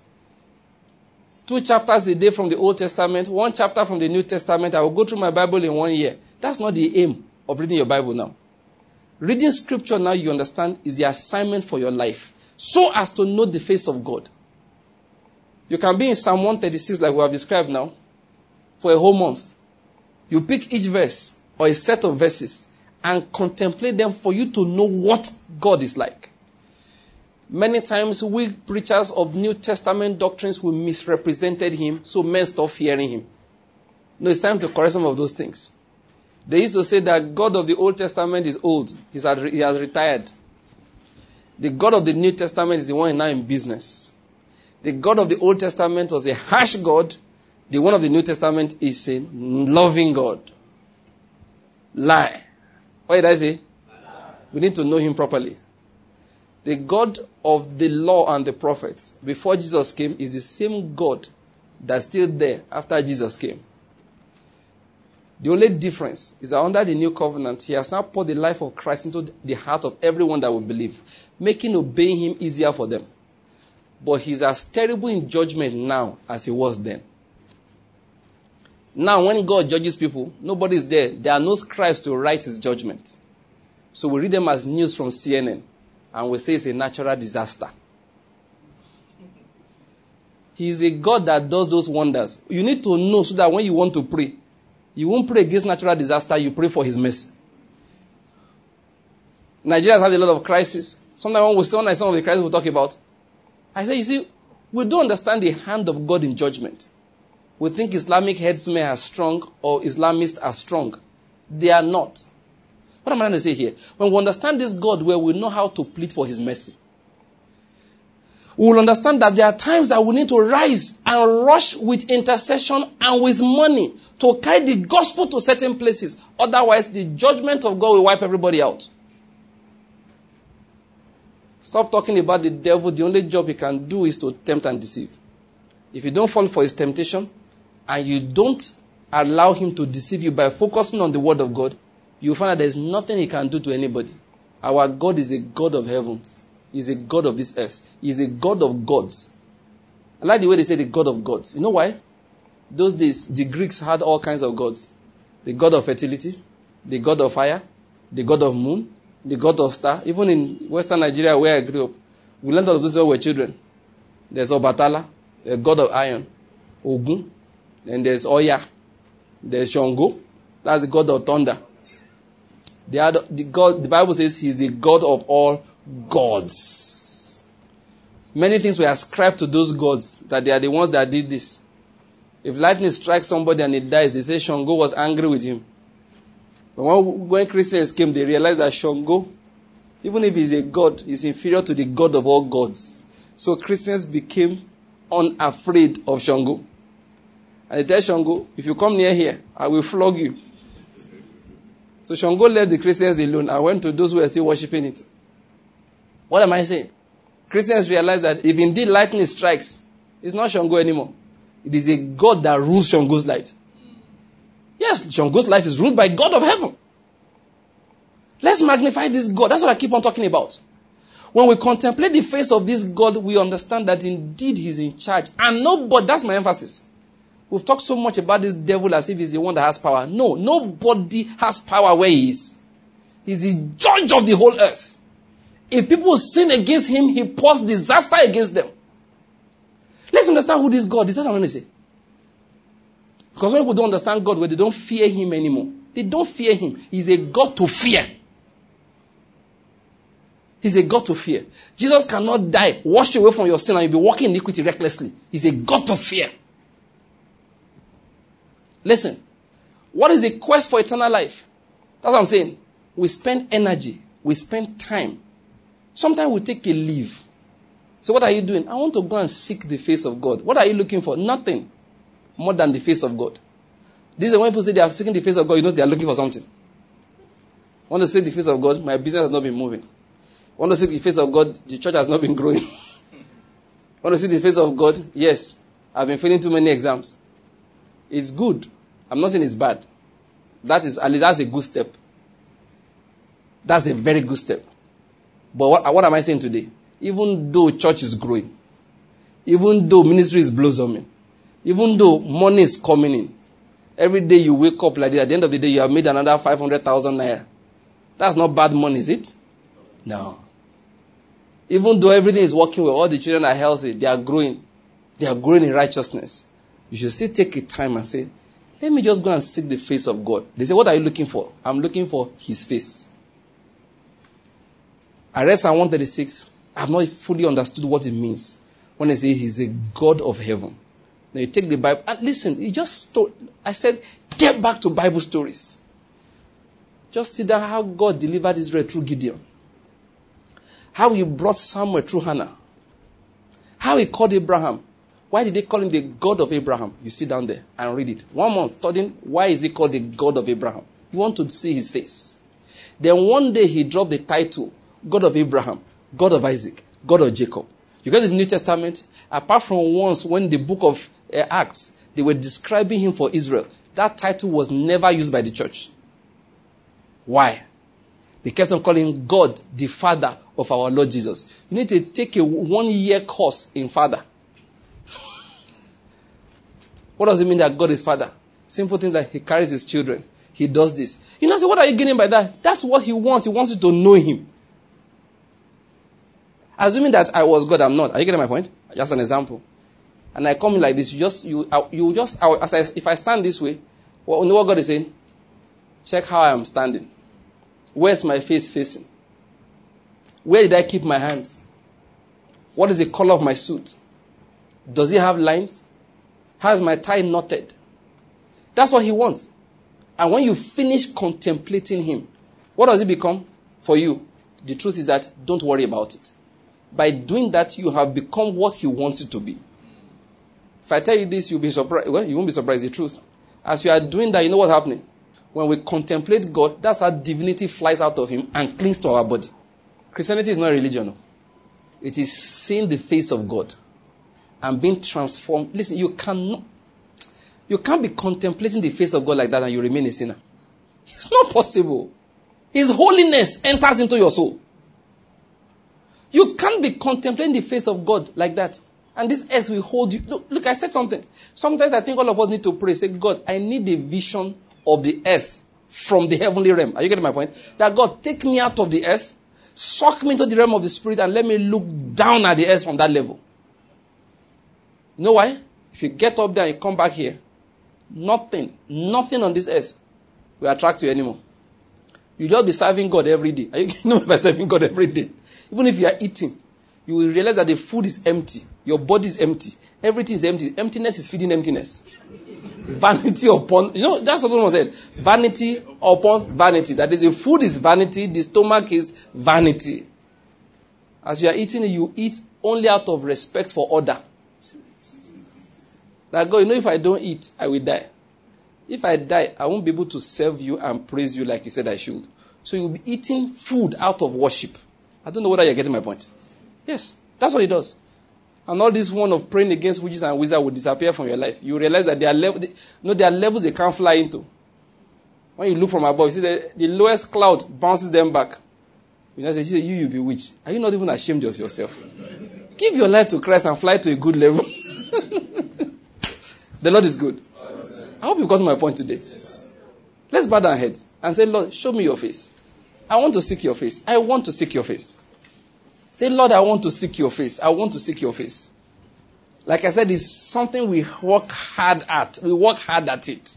two chapters a day from the Old Testament, one chapter from the New Testament. I will go through my Bible in one year. That's not the aim of reading your Bible now. Reading scripture now, you understand, is the assignment for your life, so as to know the face of God. You can be in Psalm one thirty-six like we have described now for a whole month. You pick each verse or a set of verses and contemplate them for you to know what God is like. Many times we preachers of New Testament doctrines we misrepresented him, so men stop hearing him. No, it's time to correct some of those things. They used to say that God of the Old Testament is old. He's had, he has retired. The God of the New Testament is the one now in business. The God of the Old Testament was a harsh God. The one of the New Testament is a loving God. Lie. What did I say? We need to know him properly. The God of the law and the prophets before Jesus came is the same God that's still there after Jesus came. The only difference is that under the new covenant, he has now poured the life of Christ into the heart of everyone that will believe, making obeying him easier for them. But he's as terrible in judgment now as he was then. Now, when God judges people, nobody's there. There are no scribes to write his judgment. So we read them as news from C N N, and we say it's a natural disaster. He is a God that does those wonders. You need to know so that when you want to pray, you won't pray against natural disaster, you pray for his mercy. Nigerians have a lot of crises. Sometimes when we see some of the crises we talk about, I say, you see, we don't understand the hand of God in judgment. We think Islamic headsmen are strong or Islamists are strong. They are not. What am I trying to say here? When we understand this God, where we know how to plead for his mercy, we will understand that there are times that we need to rise and rush with intercession and with money to carry the gospel to certain places. Otherwise, the judgment of God will wipe everybody out. Stop talking about the devil. The only job he can do is to tempt and deceive. If you don't fall for his temptation and you don't allow him to deceive you by focusing on the word of God, you'll find that there's nothing he can do to anybody. Our God is a God of heavens. He's a God of this earth. He's a God of gods. I like the way they say the God of gods. You know why? Those days, the Greeks had all kinds of gods. The God of fertility, the God of fire, the God of moon, the God of star. Even in Western Nigeria where I grew up, we learned all of those when we were children. There's Obatala, the God of iron, Ogun, and there's Oya, there's Shango, that's the God of thunder. The, other, the, God, the Bible says he's the God of all gods. Many things were ascribed to those gods, that they are the ones that did this. If lightning strikes somebody and it dies, they say Shango was angry with him. But when, when Christians came, they realized that Shango, even if he's a god, is inferior to the God of all gods. So Christians became unafraid of Shango. And they tell Shango, if you come near here, I will flog you. So Shango left the Christians alone and went to those who were still worshipping it. What am I saying? Christians realized that if indeed lightning strikes, it's not Shango anymore. It is a God that rules Shango's life. Yes, Shango's life is ruled by God of heaven. Let's magnify this God. That's what I keep on talking about. When we contemplate the face of this God, we understand that indeed he's in charge. And nobody, that's my emphasis. We've talked so much about this devil as if he's the one that has power. No, nobody has power where he is. He's the judge of the whole earth. If people sin against him, he pours disaster against them. Let's understand who this God is. That's what I want to say. Because when people don't understand God, well, they don't fear him anymore. They don't fear him. He's a God to fear. He's a God to fear. Jesus cannot die, wash you away from your sin, and you'll be walking in iniquity recklessly. He's a God to fear. Listen, what is the quest for eternal life? That's what I'm saying. We spend energy. We spend time. Sometimes we take a leave. So what are you doing? I want to go and seek the face of God. What are you looking for? Nothing more than the face of God. This is when people say they are seeking the face of God, you know they are looking for something. I want to seek the face of God, my business has not been moving. I want to see the face of God, the church has not been growing. I want to see the face of God, yes, I've been failing too many exams. It's good. I'm not saying it's bad. That is, at least that's a good step. That's a very good step. But what, what am I saying today? Even though church is growing, even though ministry is blossoming, even though money is coming in, every day you wake up like this, at the end of the day you have made another five hundred thousand naira. That's not bad money, is it? No. Even though everything is working well, all the children are healthy, they are growing. They are growing in righteousness. You should still take a time and say, let me just go and seek the face of God. They say, what are you looking for? I'm looking for his face. I read Psalm one thirty-six. I have not fully understood what it means when they say he's a God of heaven. Now you take the Bible and listen, you just sto- I said, get back to Bible stories. Just see that how God delivered Israel through Gideon. How he brought Samuel through Hannah. How he called Abraham. Why did they call him the God of Abraham? You sit down there and read it. One month studying, why is he called the God of Abraham? You want to see his face. Then one day he dropped the title, God of Abraham, God of Isaac, God of Jacob. You get the New Testament, apart from once when the book of uh, Acts, they were describing him for Israel. That title was never used by the church. Why? They kept on calling him God, the Father of our Lord Jesus. You need to take a one-year course in Father. What does it mean that God is Father? Simple things like he carries his children. He does this. You know, so what are you getting by that? That's what he wants. He wants you to know him. Assuming that I was God, I'm not. Are you getting my point? Just an example. And I come in like this. You just, you, you just, as I, if I stand this way, well, you know what God is saying? Check how I am standing. Where's my face facing? Where did I keep my hands? What is the color of my suit? Does it have lines? How is my tie knotted? That's what he wants. And when you finish contemplating him, what does it become for you? The truth is that don't worry about it. By doing that, you have become what he wants you to be. If I tell you this, you'll be surprised. Well, you won't be surprised. It's the truth. As you are doing that, you know what's happening? When we contemplate God, that's how divinity flies out of him and clings to our body. Christianity is not religion. It is seeing the face of God and being transformed. Listen, you cannot, you can't be contemplating the face of God like that and you remain a sinner. It's not possible. His holiness enters into your soul. You can't be contemplating the face of God like that. And this earth will hold you. Look, look, I said something. Sometimes I think all of us need to pray. Say, God, I need a vision of the earth from the heavenly realm. Are you getting my point? That God, take me out of the earth, suck me into the realm of the spirit, and let me look down at the earth from that level. You know why? If you get up there and you come back here, nothing, nothing on this earth will attract you anymore. You'll just be serving God every day. Are you know by serving God every day? Even if you are eating, you will realize that the food is empty. Your body is empty. Everything is empty. Emptiness is feeding emptiness. Vanity upon, you know, that's what someone said. Vanity upon vanity. That is, the food is vanity, the stomach is vanity. As you are eating, you eat only out of respect for order. Like, God, you know, if I don't eat, I will die. If I die, I won't be able to serve you and praise you like you said I should. So you'll be eating food out of worship. I don't know whether you're getting my point. Yes, that's what he does. And all this one of praying against witches and wizards will disappear from your life. You realize that there are, level, they, no, there are levels they can't fly into. When you look from above, you see the, the lowest cloud bounces them back. You know, say, you, you bewitched. Are you not even ashamed of yourself? Give your life to Christ and fly to a good level. The Lord is good. I hope you got my point today. Let's bow our heads and say, Lord, show me your face. I want to seek your face. I want to seek your face. Say, Lord, I want to seek your face. I want to seek your face. Like I said, it's something we work hard at. We work hard at it.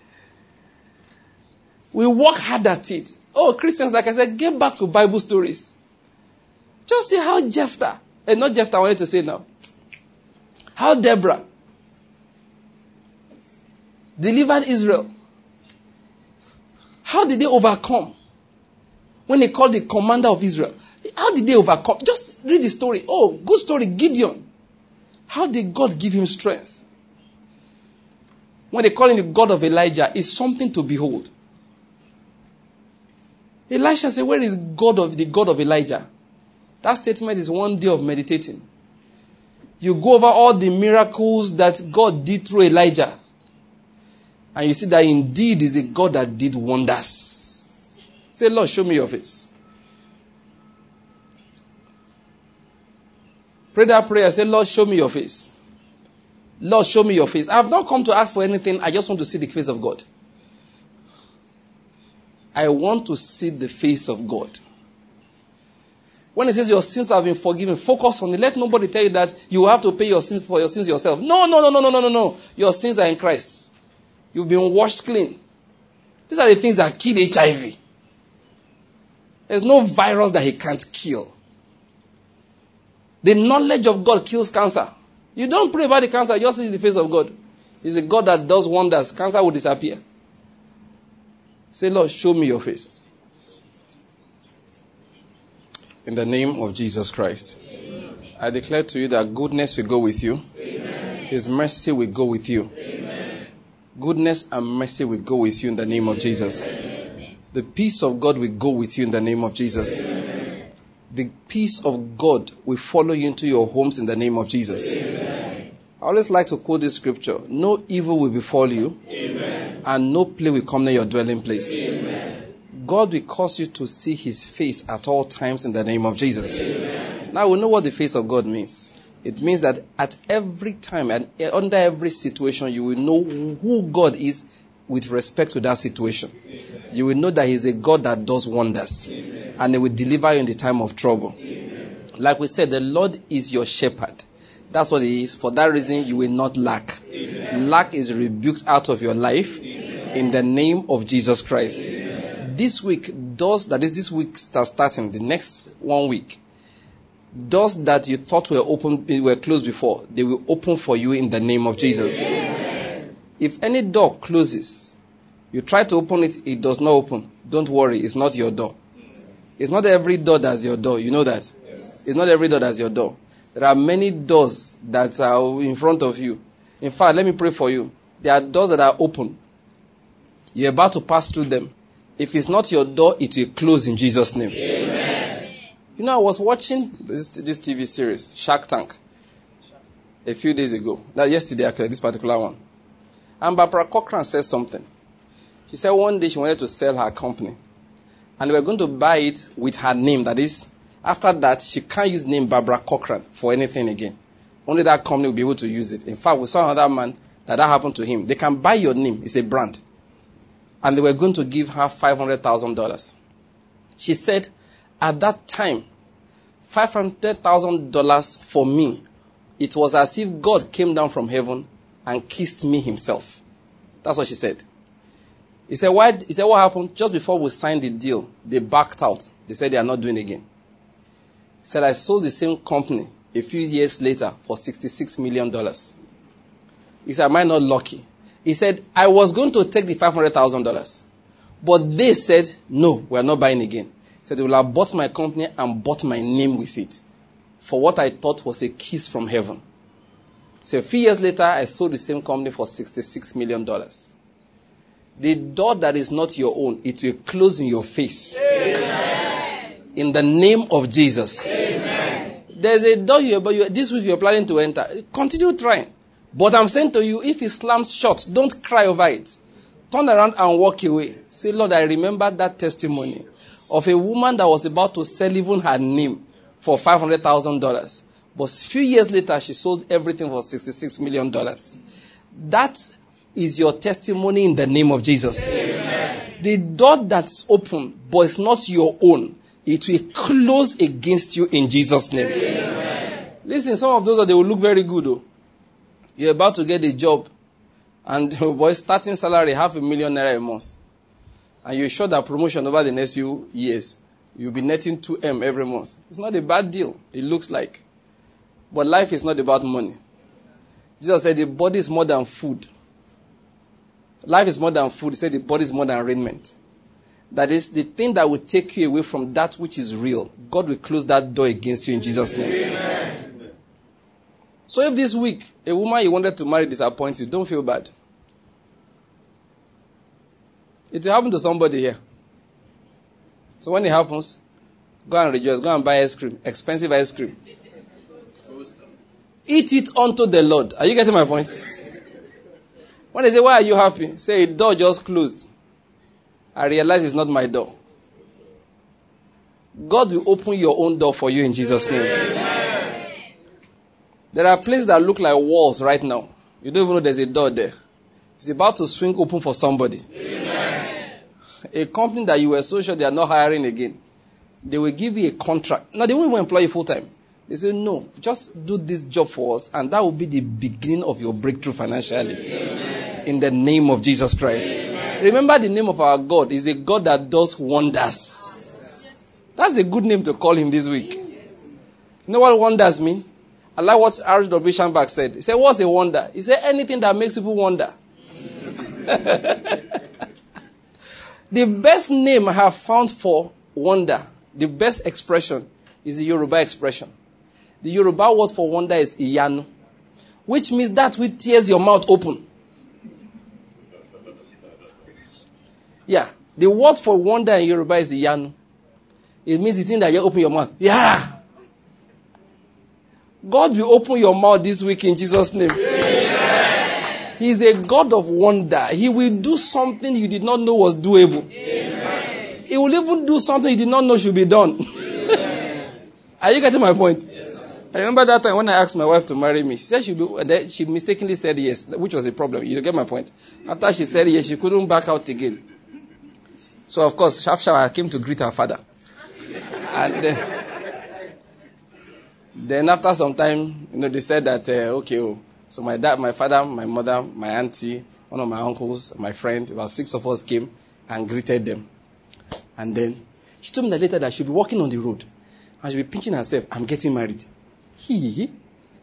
We work hard at it. Oh, Christians, like I said, get back to Bible stories. Just see how Jephthah, and not Jephthah, I wanted to say now. How Deborah delivered Israel. How did they overcome? When they called the commander of Israel. How did they overcome? Just read the story. Oh, good story. Gideon. How did God give him strength? When they call him the God of Elijah, it's something to behold. Elisha said, where is God of the God of Elijah? That statement is one day of meditating. You go over all the miracles that God did through Elijah. And you see that indeed is a God that did wonders. Say, Lord, show me your face. Pray that prayer. Say, Lord, show me your face. Lord, show me your face. I have not come to ask for anything. I just want to see the face of God. I want to see the face of God. When it says your sins have been forgiven, focus on it. Let nobody tell you that you have to pay your sins for your sins yourself. No, no, no, no, no, no, no, no. Your sins are in Christ. You've been washed clean. These are the things that kill H I V. There's no virus that he can't kill. The knowledge of God kills cancer. You don't pray about the cancer, you just see the face of God. He's a God that does wonders. Cancer will disappear. Say, Lord, show me your face. In the name of Jesus Christ. Amen. I declare to you that goodness will go with you. Amen. His mercy will go with you. Amen. Goodness and mercy will go with you in the name of Jesus. Amen. The peace of God will go with you in the name of Jesus. Amen. The peace of God will follow you into your homes in the name of Jesus. Amen. I always like to quote this scripture. No evil will befall you. Amen. And no plague will come near your dwelling place. Amen. God will cause you to see his face at all times in the name of Jesus. Amen. Now we know what the face of God means. It means that at every time and under every situation, you will know who God is with respect to that situation. Amen. You will know that he's a God that does wonders. Amen. And he will deliver you in the time of trouble. Amen. Like we said, the Lord is your shepherd. That's what he is. For that reason, you will not lack. Amen. Lack is rebuked out of your life. Amen. In the name of Jesus Christ. Amen. This week, doors, that is this week start starting, the next one week, doors that you thought were open, were closed before, they will open for you in the name of Jesus. Amen. If any door closes, you try to open it, it does not open. Don't worry, it's not your door. It's not every door that's your door. You know that? It's not every door that's your door. There are many doors that are in front of you. In fact, let me pray for you. There are doors that are open. You're about to pass through them. If it's not your door, it will close in Jesus' name. Amen. You know, I was watching this, this T V series, Shark Tank, a few days ago. That yesterday, actually, this particular one. And Barbara Cochran said something. She said one day she wanted to sell her company. And they were going to buy it with her name. That is, after that, she can't use the name Barbara Cochran for anything again. Only that company will be able to use it. In fact, we saw another man that that happened to him. They can buy your name. It's a brand. And they were going to give her five hundred thousand dollars. She said, at that time, five hundred thousand dollars for me, it was as if God came down from heaven and kissed me himself. That's what she said. He said, why? He said, what happened? Just before we signed the deal, they backed out. They said they are not doing it again. He said, I sold the same company a few years later for sixty-six million dollars. He said, am I not lucky? He said, I was going to take the five hundred thousand dollars. But they said, no, we are not buying again. He said, they will have bought my company and bought my name with it. For what I thought was a kiss from heaven. So a few years later, I sold the same company for sixty-six million dollars. The door that is not your own, it will close in your face. Amen. In the name of Jesus. Amen. There's a door here, but you, this week you're planning to enter. Continue trying. But I'm saying to you, if it slams shut, don't cry over it. Turn around and walk away. Say, Lord, I remember that testimony of a woman that was about to sell even her name for five hundred thousand dollars. But a few years later, she sold everything for sixty-six million dollars. That is your testimony in the name of Jesus. Amen. The door that's open, but it's not your own, it will close against you in Jesus' name. Amen. Listen, some of those, they will look very good, though. You're about to get a job, and your boy starting salary half a million naira a month. And you're sure that promotion over the next few years, you'll be netting two M every month. It's not a bad deal, it looks like. But life is not about money. Jesus said the body is more than food. Life is more than food. He said the body is more than raiment. That is the thing that will take you away from that which is real. God will close that door against you in Jesus' name. Amen. So if this week a woman you wanted to marry disappoints you, don't feel bad. It will happen to somebody here. So when it happens, go and rejoice. Go and buy ice cream. Expensive ice cream. Eat it unto the Lord. Are you getting my point? When they say, why are you happy? Say, a door just closed. I realize it's not my door. God will open your own door for you in Jesus' name. Amen. There are places that look like walls right now. You don't even know there's a door there. It's about to swing open for somebody. Amen. A company that you were so sure they are not hiring again. They will give you a contract. No, they won't even employ you full time. They say, no, just do this job for us, and that will be the beginning of your breakthrough financially. Amen. In the name of Jesus Christ. Amen. Remember, the name of our God is a God that does wonders. That's a good name to call him this week. You know what wonders mean? I like what Archbishop Schambach said. He said, what's a wonder? He said, anything that makes people wonder. The best name I have found for wonder, the best expression, is the Yoruba expression. The Yoruba word for wonder is iyanu, which means that which tears your mouth open. Yeah, the word for wonder in Yoruba is iyanu. It means the thing that you open your mouth. Yeah. God will open your mouth this week in Jesus' name. Amen. He is a God of wonder. He will do something you did not know was doable. Amen. He will even do something you did not know should be done. Are you getting my point? Yes. I remember that time when I asked my wife to marry me. She said she be, she mistakenly said yes, which was a problem. You get my point? After she said yes, she couldn't back out again. So of course, sharp sharp, I came to greet her father. And uh, then after some time, you know, they said that uh, okay, oh, so my dad, my father, my mother, my auntie, one of my uncles, my friend, about six of us came and greeted them. And then she told me that later that she'll be walking on the road. And she'll be pinching herself, I'm getting married. He?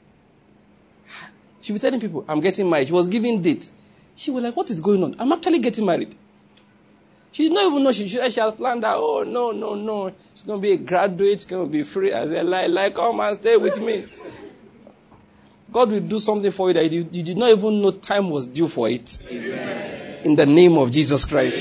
She'll be telling people, I'm getting married. She was giving dates. She was like, what is going on? I'm actually getting married. She did not even know. She, she, she had planned that, oh, no, no, no. She's going to be a graduate. She's going to be free. I said, like, like, come and stay with me. God will do something for you that you, you did not even know time was due for it. Amen. In the name of Jesus Christ.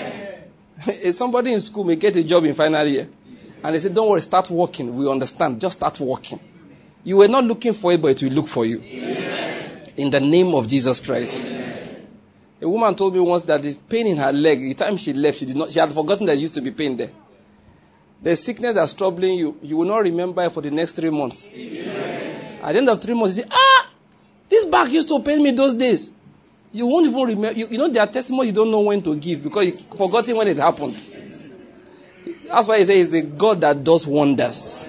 If somebody in school may get a job in final year, and they say, don't worry, start working. We understand. Just start working. You were not looking for it, but it will look for you. Amen. In the name of Jesus Christ. Amen. A woman told me once that the pain in her leg, the time she left, she did not. She had forgotten there used to be pain there. The sickness that's troubling you, you will not remember it for the next three months. Amen. At the end of three months, you say, ah, this back used to pain me those days. You won't even remember. You, you know, there are testimonies you don't know when to give because you've forgotten when it happened. That's why he says he's a God that does wonders.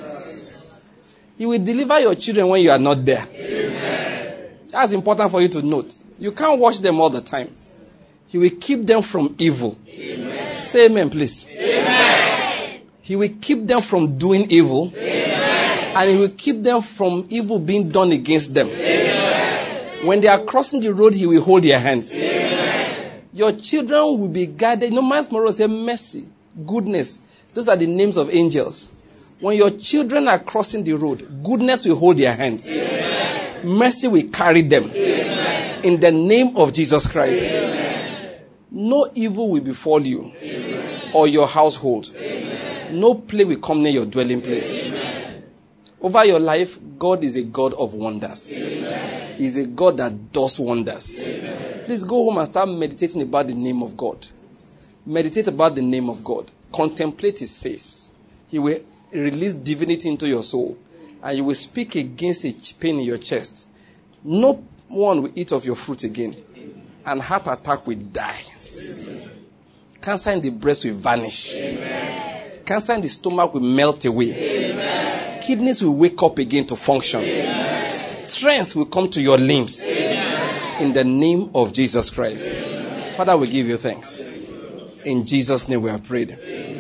He will deliver your children when you are not there. Amen. That's important for you to note. You can't watch them all the time. He will keep them from evil. Amen. Say amen, please. Amen. He will keep them from doing evil. Amen. And he will keep them from evil being done against them. Amen. When they are crossing the road, he will hold their hands. Amen. Your children will be guided. You know, Miles Monroe said mercy, goodness. Those are the names of angels. When your children are crossing the road, goodness will hold their hands. Amen. Mercy will carry them. Amen. In the name of Jesus Christ. Amen. No evil will befall you. Amen. Or your household. Amen. No plague will come near your dwelling place. Amen. Over your life, God is a God of wonders. Amen. He's a God that does wonders. Amen. Please go home and start meditating about the name of God. Meditate about the name of God. Contemplate his face. He will release divinity into your soul. And you will speak against a pain in your chest. No one will eat of your fruit again. And heart attack will die. Amen. Cancer in the breast will vanish. Amen. Cancer in the stomach will melt away. Amen. Kidneys will wake up again to function. Amen. Strength will come to your limbs. Amen. In the name of Jesus Christ. Amen. Father, we give you thanks. In Jesus' name we have prayed. Amen.